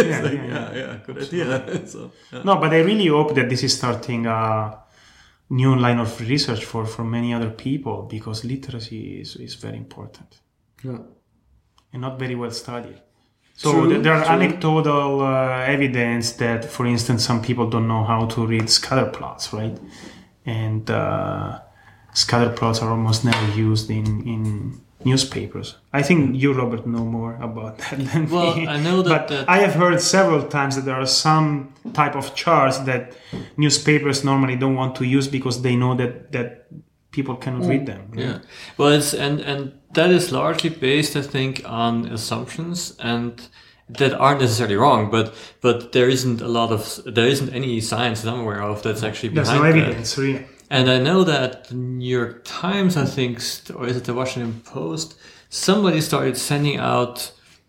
idea. So, No, but I really hope that this is starting a new line of research for many other people, because literacy is very important. Yeah. And not very well studied. So there are anecdotal evidence that, for instance, some people don't know how to read scatter plots, right? And scatter plots are almost never used in newspapers. I think you, Robert, know more about that than me. I know that... But I have heard several times that there are some type of charts that newspapers normally don't want to use because they know that people cannot read them. Right? Yeah. Well, and that is largely based, I think, on assumptions and that aren't necessarily wrong, but there isn't any science that I'm aware of that's actually behind that. There's no evidence, really. And I know that the New York Times, I think, or is it the Washington Post, somebody started sending out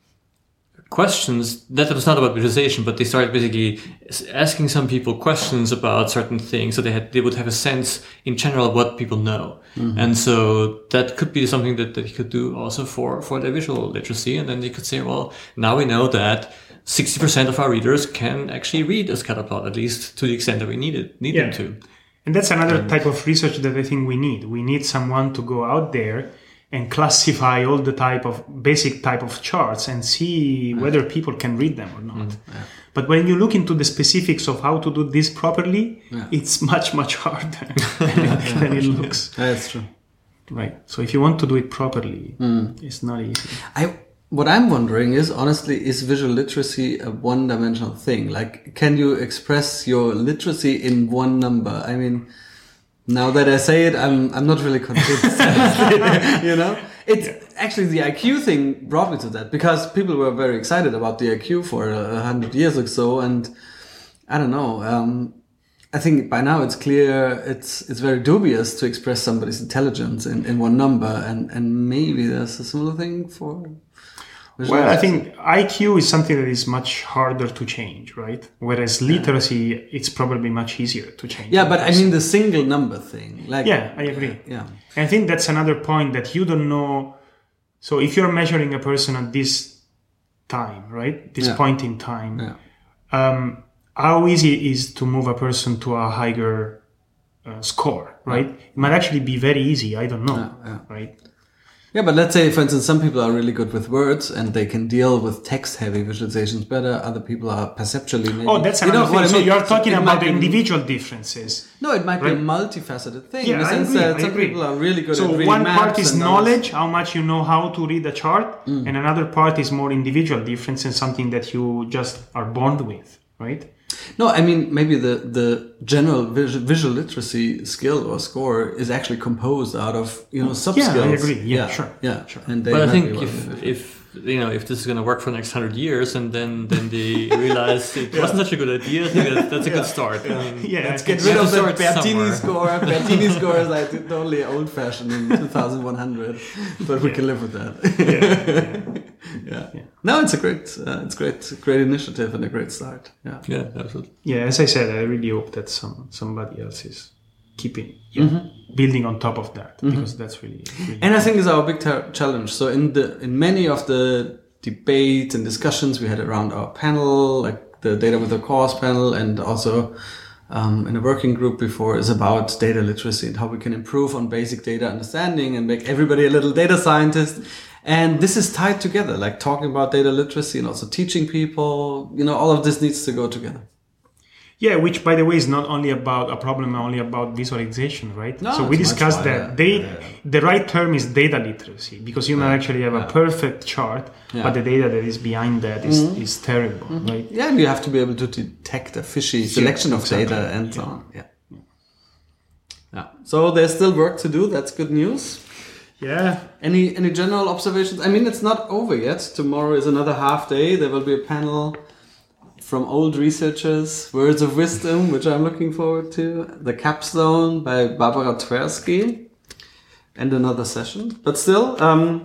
questions. That was not about visualization, but they started basically asking some people questions about certain things, so they would have a sense in general of what people know. And so that could be something that you could do also for the visual literacy. And then you could say, well, now we know that 60% of our readers can actually read a scatter plot, at least to the extent that we need them to. And that's another type of research that I think we need. We need someone to go out there and classify all the basic type of charts and see whether people can read them or not. But when you look into the specifics of how to do this properly, it's much, much harder than it looks. That's true. Right. So if you want to do it properly, it's not easy. What I'm wondering is, honestly, is visual literacy a one-dimensional thing? Can you express your literacy in one number? I mean, Now that I say it, I'm not really convinced. You know, it's actually the IQ thing brought me to that, because people were very excited about the IQ for 100 years or so, and I don't know. I think by now it's clear it's very dubious to express somebody's intelligence in one number, and maybe there's a similar thing for. Well, I think IQ is something that is much harder to change, right? Whereas literacy, it's probably much easier to change. Yeah, but I mean the single number thing. Like, yeah, I agree. Yeah. And I think that's another point that you don't know. So if you're measuring a person at this time, right? This point in time, how easy it is to move a person to a higher score, right? It might actually be very easy. I don't know, right? Yeah, but let's say, for instance, some people are really good with words and they can deal with text-heavy visualizations better. Other people are perceptually maybe. Oh, that's another thing. So you're talking about the individual differences. No, it might be a multifaceted thing. Yeah, in the sense that some people are really good at reading one maps. part is knowledge, how much you know how to read a chart, and another part is more individual difference and something that you just are born with, right? No, I mean, maybe the general visual literacy skill or score is actually composed out of, sub-skills. Yeah, I agree. Yeah, sure. Yeah, sure. And but I think if this is going to work for the next 100 years, and then they realize it wasn't such a good idea, I think that's a good start. I mean, let's get rid of the Bertini score. Bertini score is like totally old-fashioned in 2100, but we can live with that. Yeah. No, it's a great initiative and a great start. Yeah, absolutely. Yeah, as I said, I really hope that somebody else is keeping building on top of that, because that's really and I think is our big challenge. So in many of the debates and discussions we had around our panel, like the Data with a Cause panel, and also in a working group before, is about data literacy and how we can improve on basic data understanding and make everybody a little data scientist. And this is tied together, like talking about data literacy and also teaching people, all of this needs to go together. Yeah, which, by the way, is not only about a problem, only about visualization, right? No, so we discussed that the right term is data literacy, because you might actually have a perfect chart, but the data that is behind that is terrible, right? Yeah, and you have to be able to detect a fishy selection of data and so on. Yeah. So there's still work to do. That's good news. Yeah. Any general observations? I mean, it's not over yet. Tomorrow is another half day. There will be a panel from old researchers, Words of Wisdom, which I'm looking forward to. The Capstone by Barbara Tversky, and another session. But still,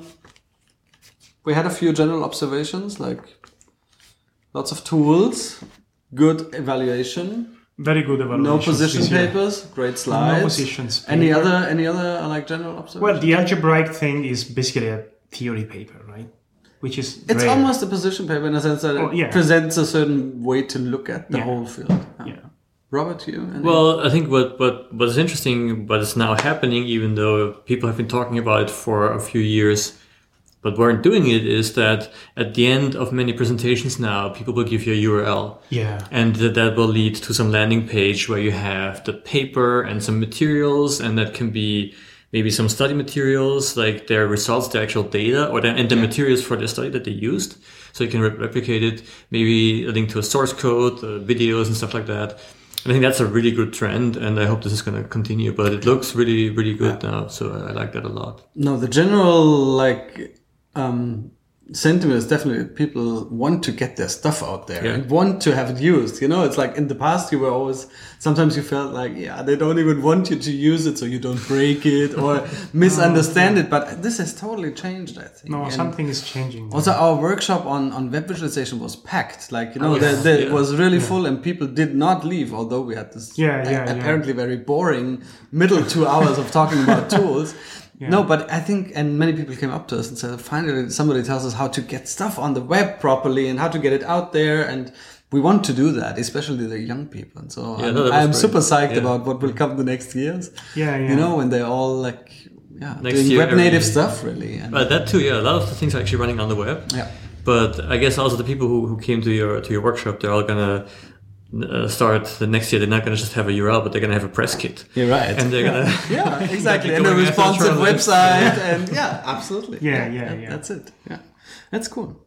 we had a few general observations, like lots of tools, good evaluation. Very good evaluation. No position papers, great slides. No positions. Any other like general observations? Well, the algebraic thing is basically a theory paper, right? Which is it's rare. almost a position paper in a sense that it presents a certain way to look at the whole field. Robert, you? Well, I think what is interesting, what is now happening, even though people have been talking about it for a few years, but weren't doing it, is that at the end of many presentations now, people will give you a URL. Yeah. And that will lead to some landing page where you have the paper and some materials, and that can be maybe some study materials, like their results, the actual data, and the materials for the study that they used. So you can replicate it, maybe a link to a source code, videos and stuff like that. I think that's a really good trend, and I hope this is going to continue, but it looks really, really good now. So I like that a lot. No, the general, sentiment is definitely people want to get their stuff out there and want to have it used. It's like in the past sometimes you felt like, they don't even want you to use it so you don't break it or misunderstand it. But this has totally changed, I think. No, something is changing. Also, our workshop on web visualization was packed. It was really full, and people did not leave, although we had this apparently very boring middle 2 hours of talking about tools. Yeah. No, but I think, and many people came up to us and said, finally somebody tells us how to get stuff on the web properly and how to get it out there. And we want to do that, especially the young people. And so I'm super psyched about what will come the next years. When they're all doing web native stuff, really. And that too, a lot of the things are actually running on the web. Yeah. But I guess also the people who came to your workshop, they're all going to start the next year. They're not going to just have a URL, but they're going to have a press kit. You're right. And they're going to exactly, and a responsive website, and absolutely. Yeah. That's it. Yeah, that's cool.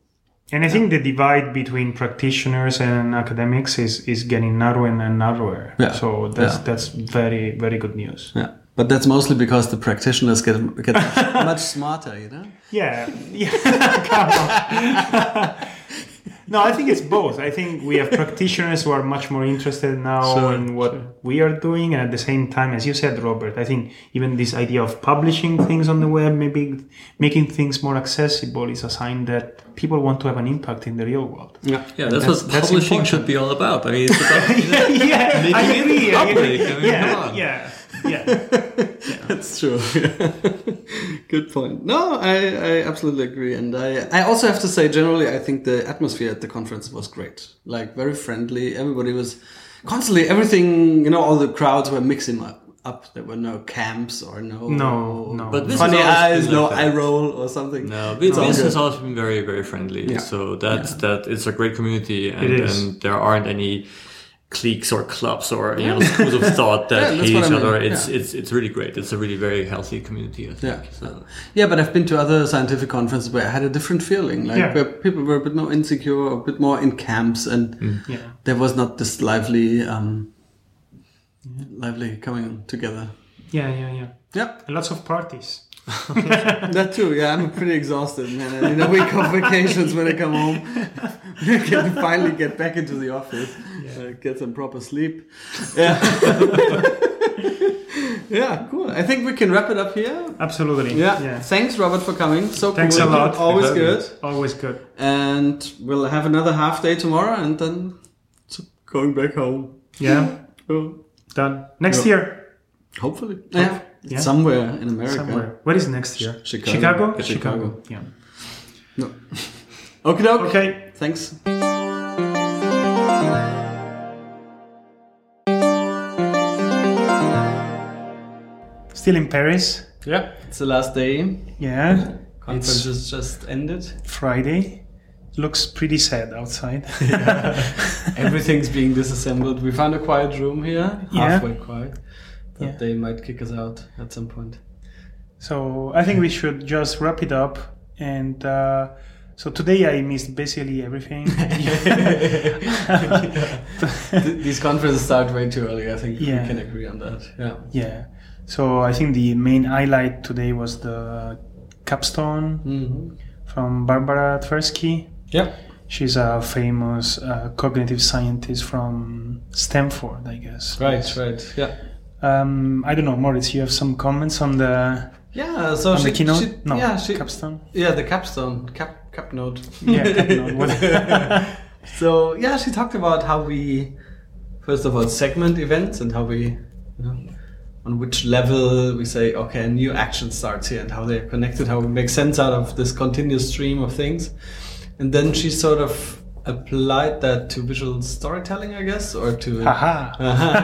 And I think the divide between practitioners and academics is getting narrower and narrower. Yeah. So that's very, very good news. Yeah. But that's mostly because the practitioners get much smarter, you know? Yeah. Come on. No, I think it's both. I think we have practitioners who are much more interested now in what we are doing. And at the same time, as you said, Robert, I think even this idea of publishing things on the web, maybe making things more accessible, is a sign that people want to have an impact in the real world. Yeah, that's what publishing important. should be all about. I mean, it's about Yeah, I agree. public. I mean, come on. Yeah. That's true. Good point. No, I absolutely agree. And I also have to say, generally, I think the atmosphere at the conference was great. Like, very friendly. Everybody was constantly, everything, you know, all the crowds were mixing up. There were no camps or no. But this funny has always eyes, been no like that. eye roll or something. No, It's all this good. has always been very, very friendly. Yeah. So that it's a great community, It is. and there aren't any cliques or clubs or schools of thought that Yeah, that's hate what each I mean. other. Yeah. It's really great. It's a really very healthy community, I think. Yeah. So. Yeah, but I've been to other scientific conferences where I had a different feeling. Like, where people were a bit more insecure, a bit more in camps, and there was not this lively coming together. Yeah. Yeah. Lots of parties. That too, yeah. I'm pretty exhausted, man. I need a week of vacations when I come home. I can finally get back into the office, get some proper sleep. Yeah. Yeah, cool. I think we can wrap it up here. Absolutely. Yeah. Thanks, Robert, for coming. So Thanks cool. a lot. Always good. Always good. And we'll have another half day tomorrow, and then going back home. Yeah. Oh, Done. Next year. hopefully. Yeah. Somewhere in America. Somewhere. What is next year? Chicago. Chicago. Yeah. No. Okay. Okay. Thanks. Still in Paris. Yeah. It's the last day. Yeah. Conference has just ended. Friday. Looks pretty sad outside. Everything's being disassembled. We found a quiet room here. Yeah. Halfway quiet. But Yeah. they might kick us out at some point. So I think we should just wrap it up. And so today I missed basically everything. These conferences start way too early. I think Yeah. we can agree on that. Yeah. Yeah. So I think the main highlight today was the capstone Mm-hmm. from Barbara Tversky. Yeah. She's a famous cognitive scientist from Stanford, I guess. Right. Yeah. I don't know, Moritz, you have some comments on the Yeah. So the keynote? capstone. capstone. Yeah, the capstone. Cap note. Yeah, capstone. What- So yeah, she talked about how we, first of all, segment events and how we, on which level we say, okay, a new action starts here, and how they're connected, how we make sense out of this continuous stream of things. And then she sort of applied that to visual storytelling, I guess, or to Haha.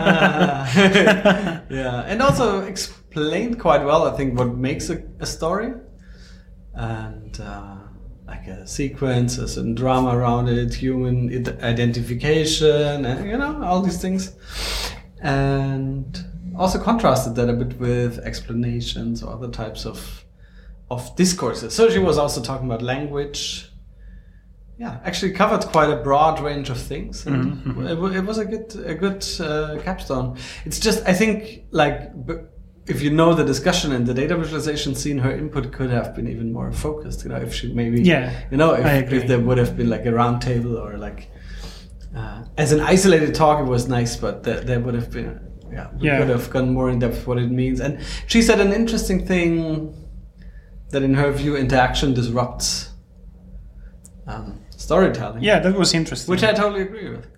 yeah, and also explained quite well, I think, what makes a story, and like a sequences and drama around it, human identification, and all these things, and also contrasted that a bit with explanations or other types of discourses. So she was also talking about language. Yeah, actually covered quite a broad range of things. And it was a good capstone. It's just, I think, like, if you know the discussion and the data visualization scene, her input could have been even more focused. If she maybe, if there would have been like a round table or like, as an isolated talk, it was nice, but there would have been, we could have gone more in depth what it means. And she said an interesting thing that in her view, interaction disrupts storytelling. Yeah, that was interesting. Which I totally agree with.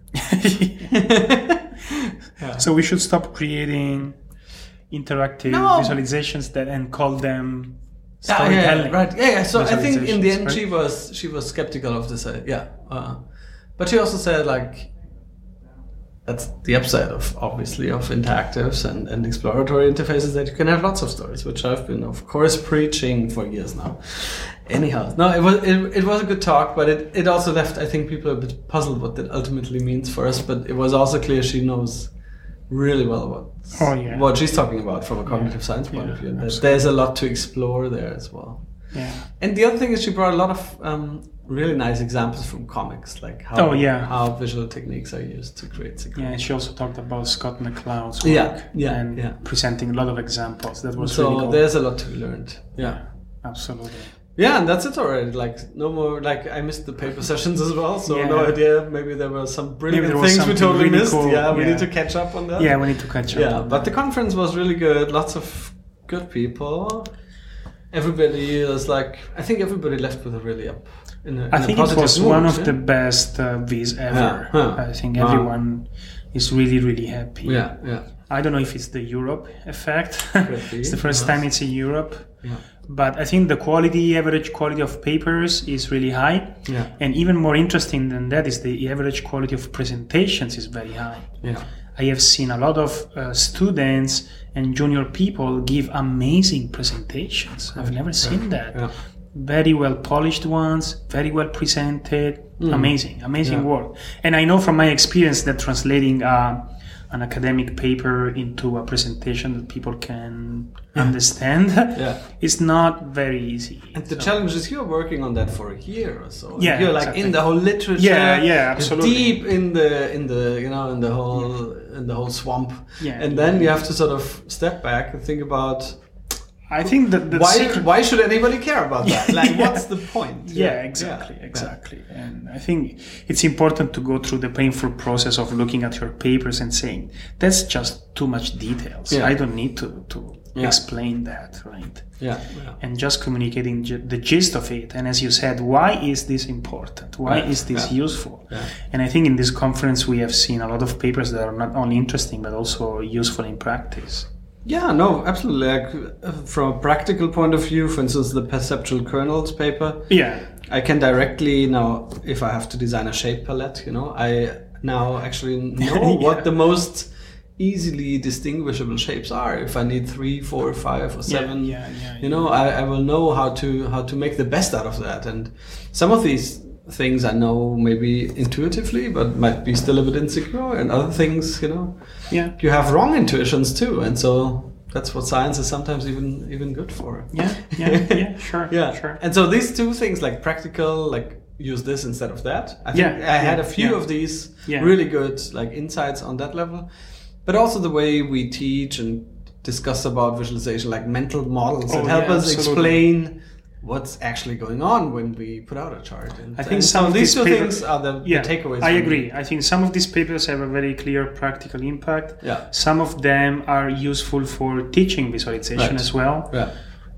So we should stop creating interactive visualizations and call them storytelling. Right. Yeah. So I think in the end visualizations, she was skeptical of this. But she also said like that's the upside of interactives and exploratory interfaces, that you can have lots of stories, which I've been of course preaching for years now. Anyhow, no, it was a good talk, but it also left, I think, people a bit puzzled what that ultimately means for us. But it was also clear she knows really well what she's talking about from a cognitive science point of view. There's a lot to explore there as well. Yeah. And the other thing is she brought a lot of really nice examples from comics, like how visual techniques are used to create sequences. Yeah, and she also talked about Scott McCloud's work and presenting a lot of examples. That was really cool. There's a lot to be learned. Yeah, absolutely. Yeah, and that's it already. Like no more. Like I missed the paper sessions as well, so no idea. Maybe there were some brilliant things we totally really missed. Cool. Yeah, we need to catch up on that. Yeah, we need to catch up. Yeah, but the conference was really good. Lots of good people. Everybody is like, I think everybody left with a really up. I think it was one of the best Viz ever. I think everyone is really, really happy. Yeah. I don't know if it's the Europe effect. It's the first time it's in Europe. Yeah. But I think the average quality of papers is really high. Yeah. And even more interesting than that is the average quality of presentations is very high. Yeah. I have seen a lot of students and junior people give amazing presentations. I've never seen that. Yeah. Very well polished ones, very well presented. Amazing work. And I know from my experience that translating an academic paper into a presentation that people can understand is not very easy. And the challenge is you're working on that for a year or so. Yeah, you're like in the whole literature. Yeah, absolutely. Deep in the whole swamp. Yeah. And then you have to sort of step back and think about. I think that why should anybody care about that? Like, what's the point? Yeah, exactly. And I think it's important to go through the painful process of looking at your papers and saying, that's just too much details. I don't need to explain that, right? Yeah. And just communicating the gist of it. And as you said, why is this important? Why is this useful? Yeah. And I think in this conference, we have seen a lot of papers that are not only interesting, but also useful in practice. Yeah, no, absolutely. Like, from a practical point of view, for instance, the perceptual kernels paper. Yeah. I can directly now, if I have to design a shape palette, I now actually know what the most easily distinguishable shapes are. If I need 3, 4, 5, or 7, I will know how to make the best out of that. And some of these things I know maybe intuitively, but might be still a bit insecure, and other things, you have wrong intuitions too, and so that's what science is sometimes even good for. Sure. And so these two things, like practical, like use this instead of that. I think I had a few of these really good like insights on that level, but also the way we teach and discuss about visualization, like mental models that help us explain what's actually going on when we put out a chart. And I think some of these two things are the takeaways. I agree. I think some of these papers have a very clear practical impact. Yeah. Some of them are useful for teaching visualization as well. Yeah.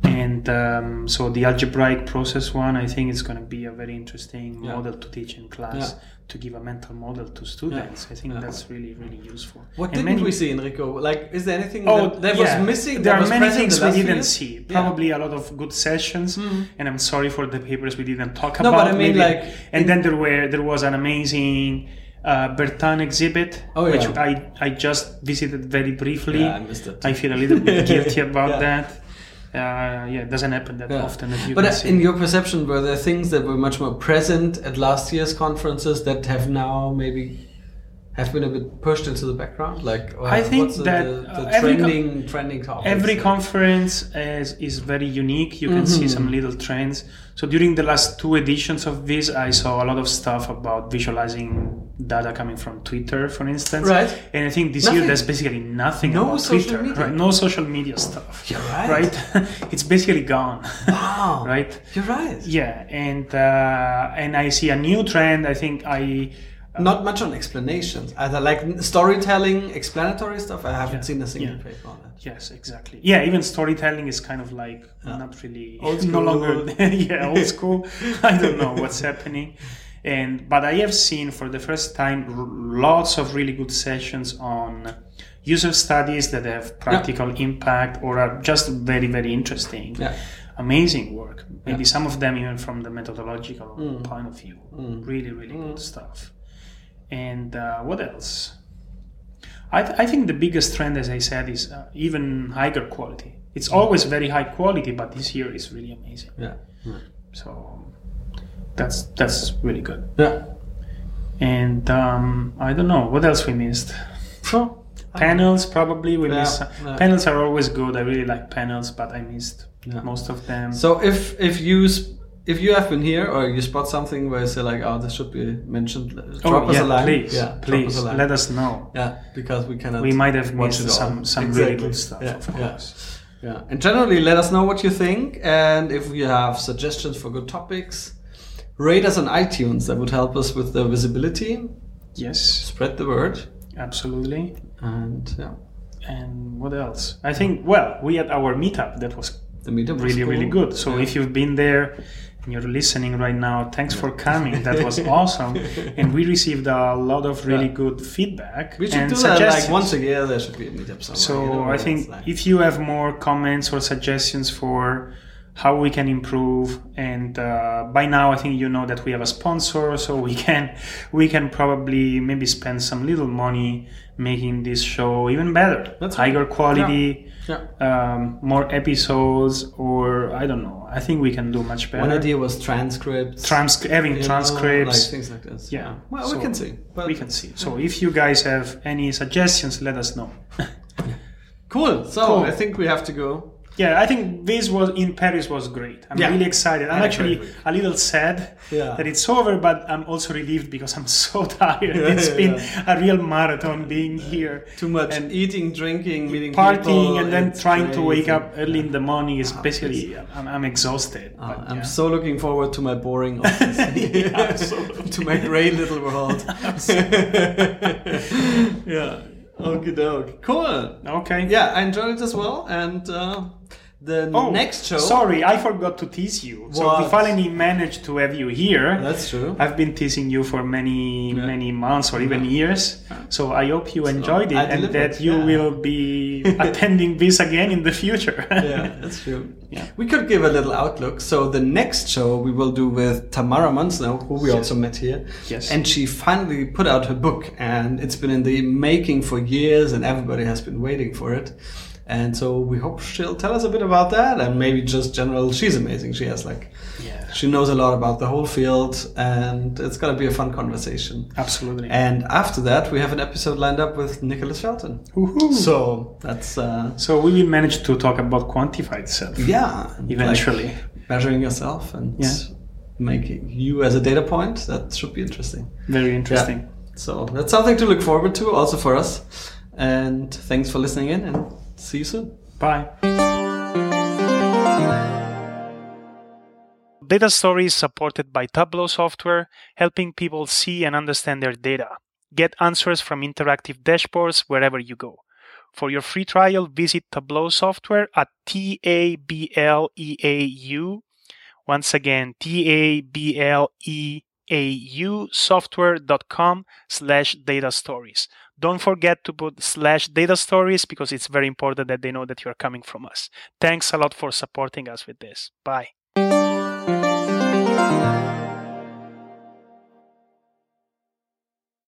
And so the algebraic process one, I think it's going to be a very interesting model to teach in class, to give a mental model to students. I think that's really, really useful. What didn't we see, Enrico? Like, is there anything that was missing? There are many things we didn't see. Probably a lot of good sessions, and I'm sorry for the papers we didn't talk about. No, but I mean, then there was an amazing Bertin exhibit, which I just visited very briefly. Yeah, I missed it. I feel a little bit guilty about that. It doesn't happen that often. But in your perception, were there things that were much more present at last year's conferences that have now maybe been a bit pushed into the background? Like, I think what's that the trending topics? Every conference is very unique. You can see some little trends. So during the last 2 editions of this, I saw a lot of stuff about visualizing data coming from Twitter, for instance. Right. And I think this year there's basically nothing about Twitter. Media. Right? No social media stuff. You're right. It's basically gone. Wow. Right? You're right. Yeah. And I see a new trend. I think not much on explanations. Either like storytelling, explanatory stuff. I haven't seen a single paper on that. Yes, exactly. Yeah, even storytelling is kind of like not really old school. No longer old school. I don't know what's happening. But I have seen for the first time lots of really good sessions on user studies that have practical impact or are just very, very interesting. Yeah. Amazing work. Maybe some of them even from the methodological point of view. Really, really good stuff. And what else? I think the biggest trend, as I said, is even higher quality. It's always very high quality, but this year is really amazing. Yeah. So that's really good. Yeah. And I don't know what else we missed. So Panels, probably. We Yeah, miss. yeah. Panels are always good. I really like panels, but I missed Yeah. most of them. So if you have been here or you spot something where you say like, oh, this should be mentioned, drop us a line. Please, Yeah, drop please, us a line. let us know. Yeah, because we cannot. We might have watch missed it all. some really Exactly. good stuff, Yeah, of course. Yeah, and generally let us know what you think, and if you have suggestions for good topics, rate us on iTunes. That would help us with the visibility. Yes, Spread the word, absolutely. and yeah, And what else? I think, well, we had our meetup. That was the meetup was really, cool. really good. So Yeah. if you've been there and you're listening right now, thanks for coming. That was awesome. And we received a lot of really good feedback We should and do that suggestions. like once a year. There should be a meetup somewhere. So you know, I think it's like- if you have more comments or suggestions for how we can improve, and by now I think you know that we have a sponsor, so we can probably maybe spend some little money making this show even better. That's higher quality, Yeah. more episodes, or I don't know. I think we can do much better. One idea was transcripts. Having you know, transcripts. like things like this. Yeah. Well, So we can see. But we can see. So if you guys have any suggestions, let us know. Cool. So Cool. I think we have to go. Yeah, I think this was in Paris was great. I'm Yeah. really excited. I'm Yeah, actually great. a little sad Yeah. that it's over, but I'm also relieved because I'm so tired. It's yeah, been a real marathon being here. Too much And eating, drinking, meeting partying, people. and then it's trying to wake crazy. up early in the morning is basically I'm exhausted. but I'm yeah. so looking forward to my boring office. absolutely. To my grey little world. Yeah. Okie doke. Cool. Okay. Yeah, I enjoyed it as well. And the next show. Sorry, I forgot to tease you. So we What? finally managed to have you here. That's true. I've been teasing you for many months or even years. So I hope you enjoyed it I and delivered, that you yeah. will be attending this again in the future. Yeah, that's true. Yeah. We could give a little outlook. So the next show we will do with Tamara Munsnow, who we also met here. Yes. And she finally put out her book, and it's been in the making for years, and everybody has been waiting for it. And so we hope she'll tell us a bit about that, and maybe just general. She's amazing. She has she knows a lot about the whole field, and it's gonna be a fun conversation. Absolutely. And after that, we have an episode lined up with Nicholas Felton. Woohoo. So that's So we will manage to talk about quantified self. yeah, Eventually. like measuring yourself and Yeah. making you as a data point. That should be interesting. Very interesting. Yeah. So that's something to look forward to, also for us. And thanks for listening in, and see you soon. Bye. Data Story is supported by Tableau software, helping people see and understand their data. Get answers from interactive dashboards wherever you go. For your free trial, visit Tableau software at TABLEAU. Once again, TABLEAU software.com/data stories. Don't forget to put /data stories because it's very important that they know that you're coming from us. Thanks a lot for supporting us with this. Bye.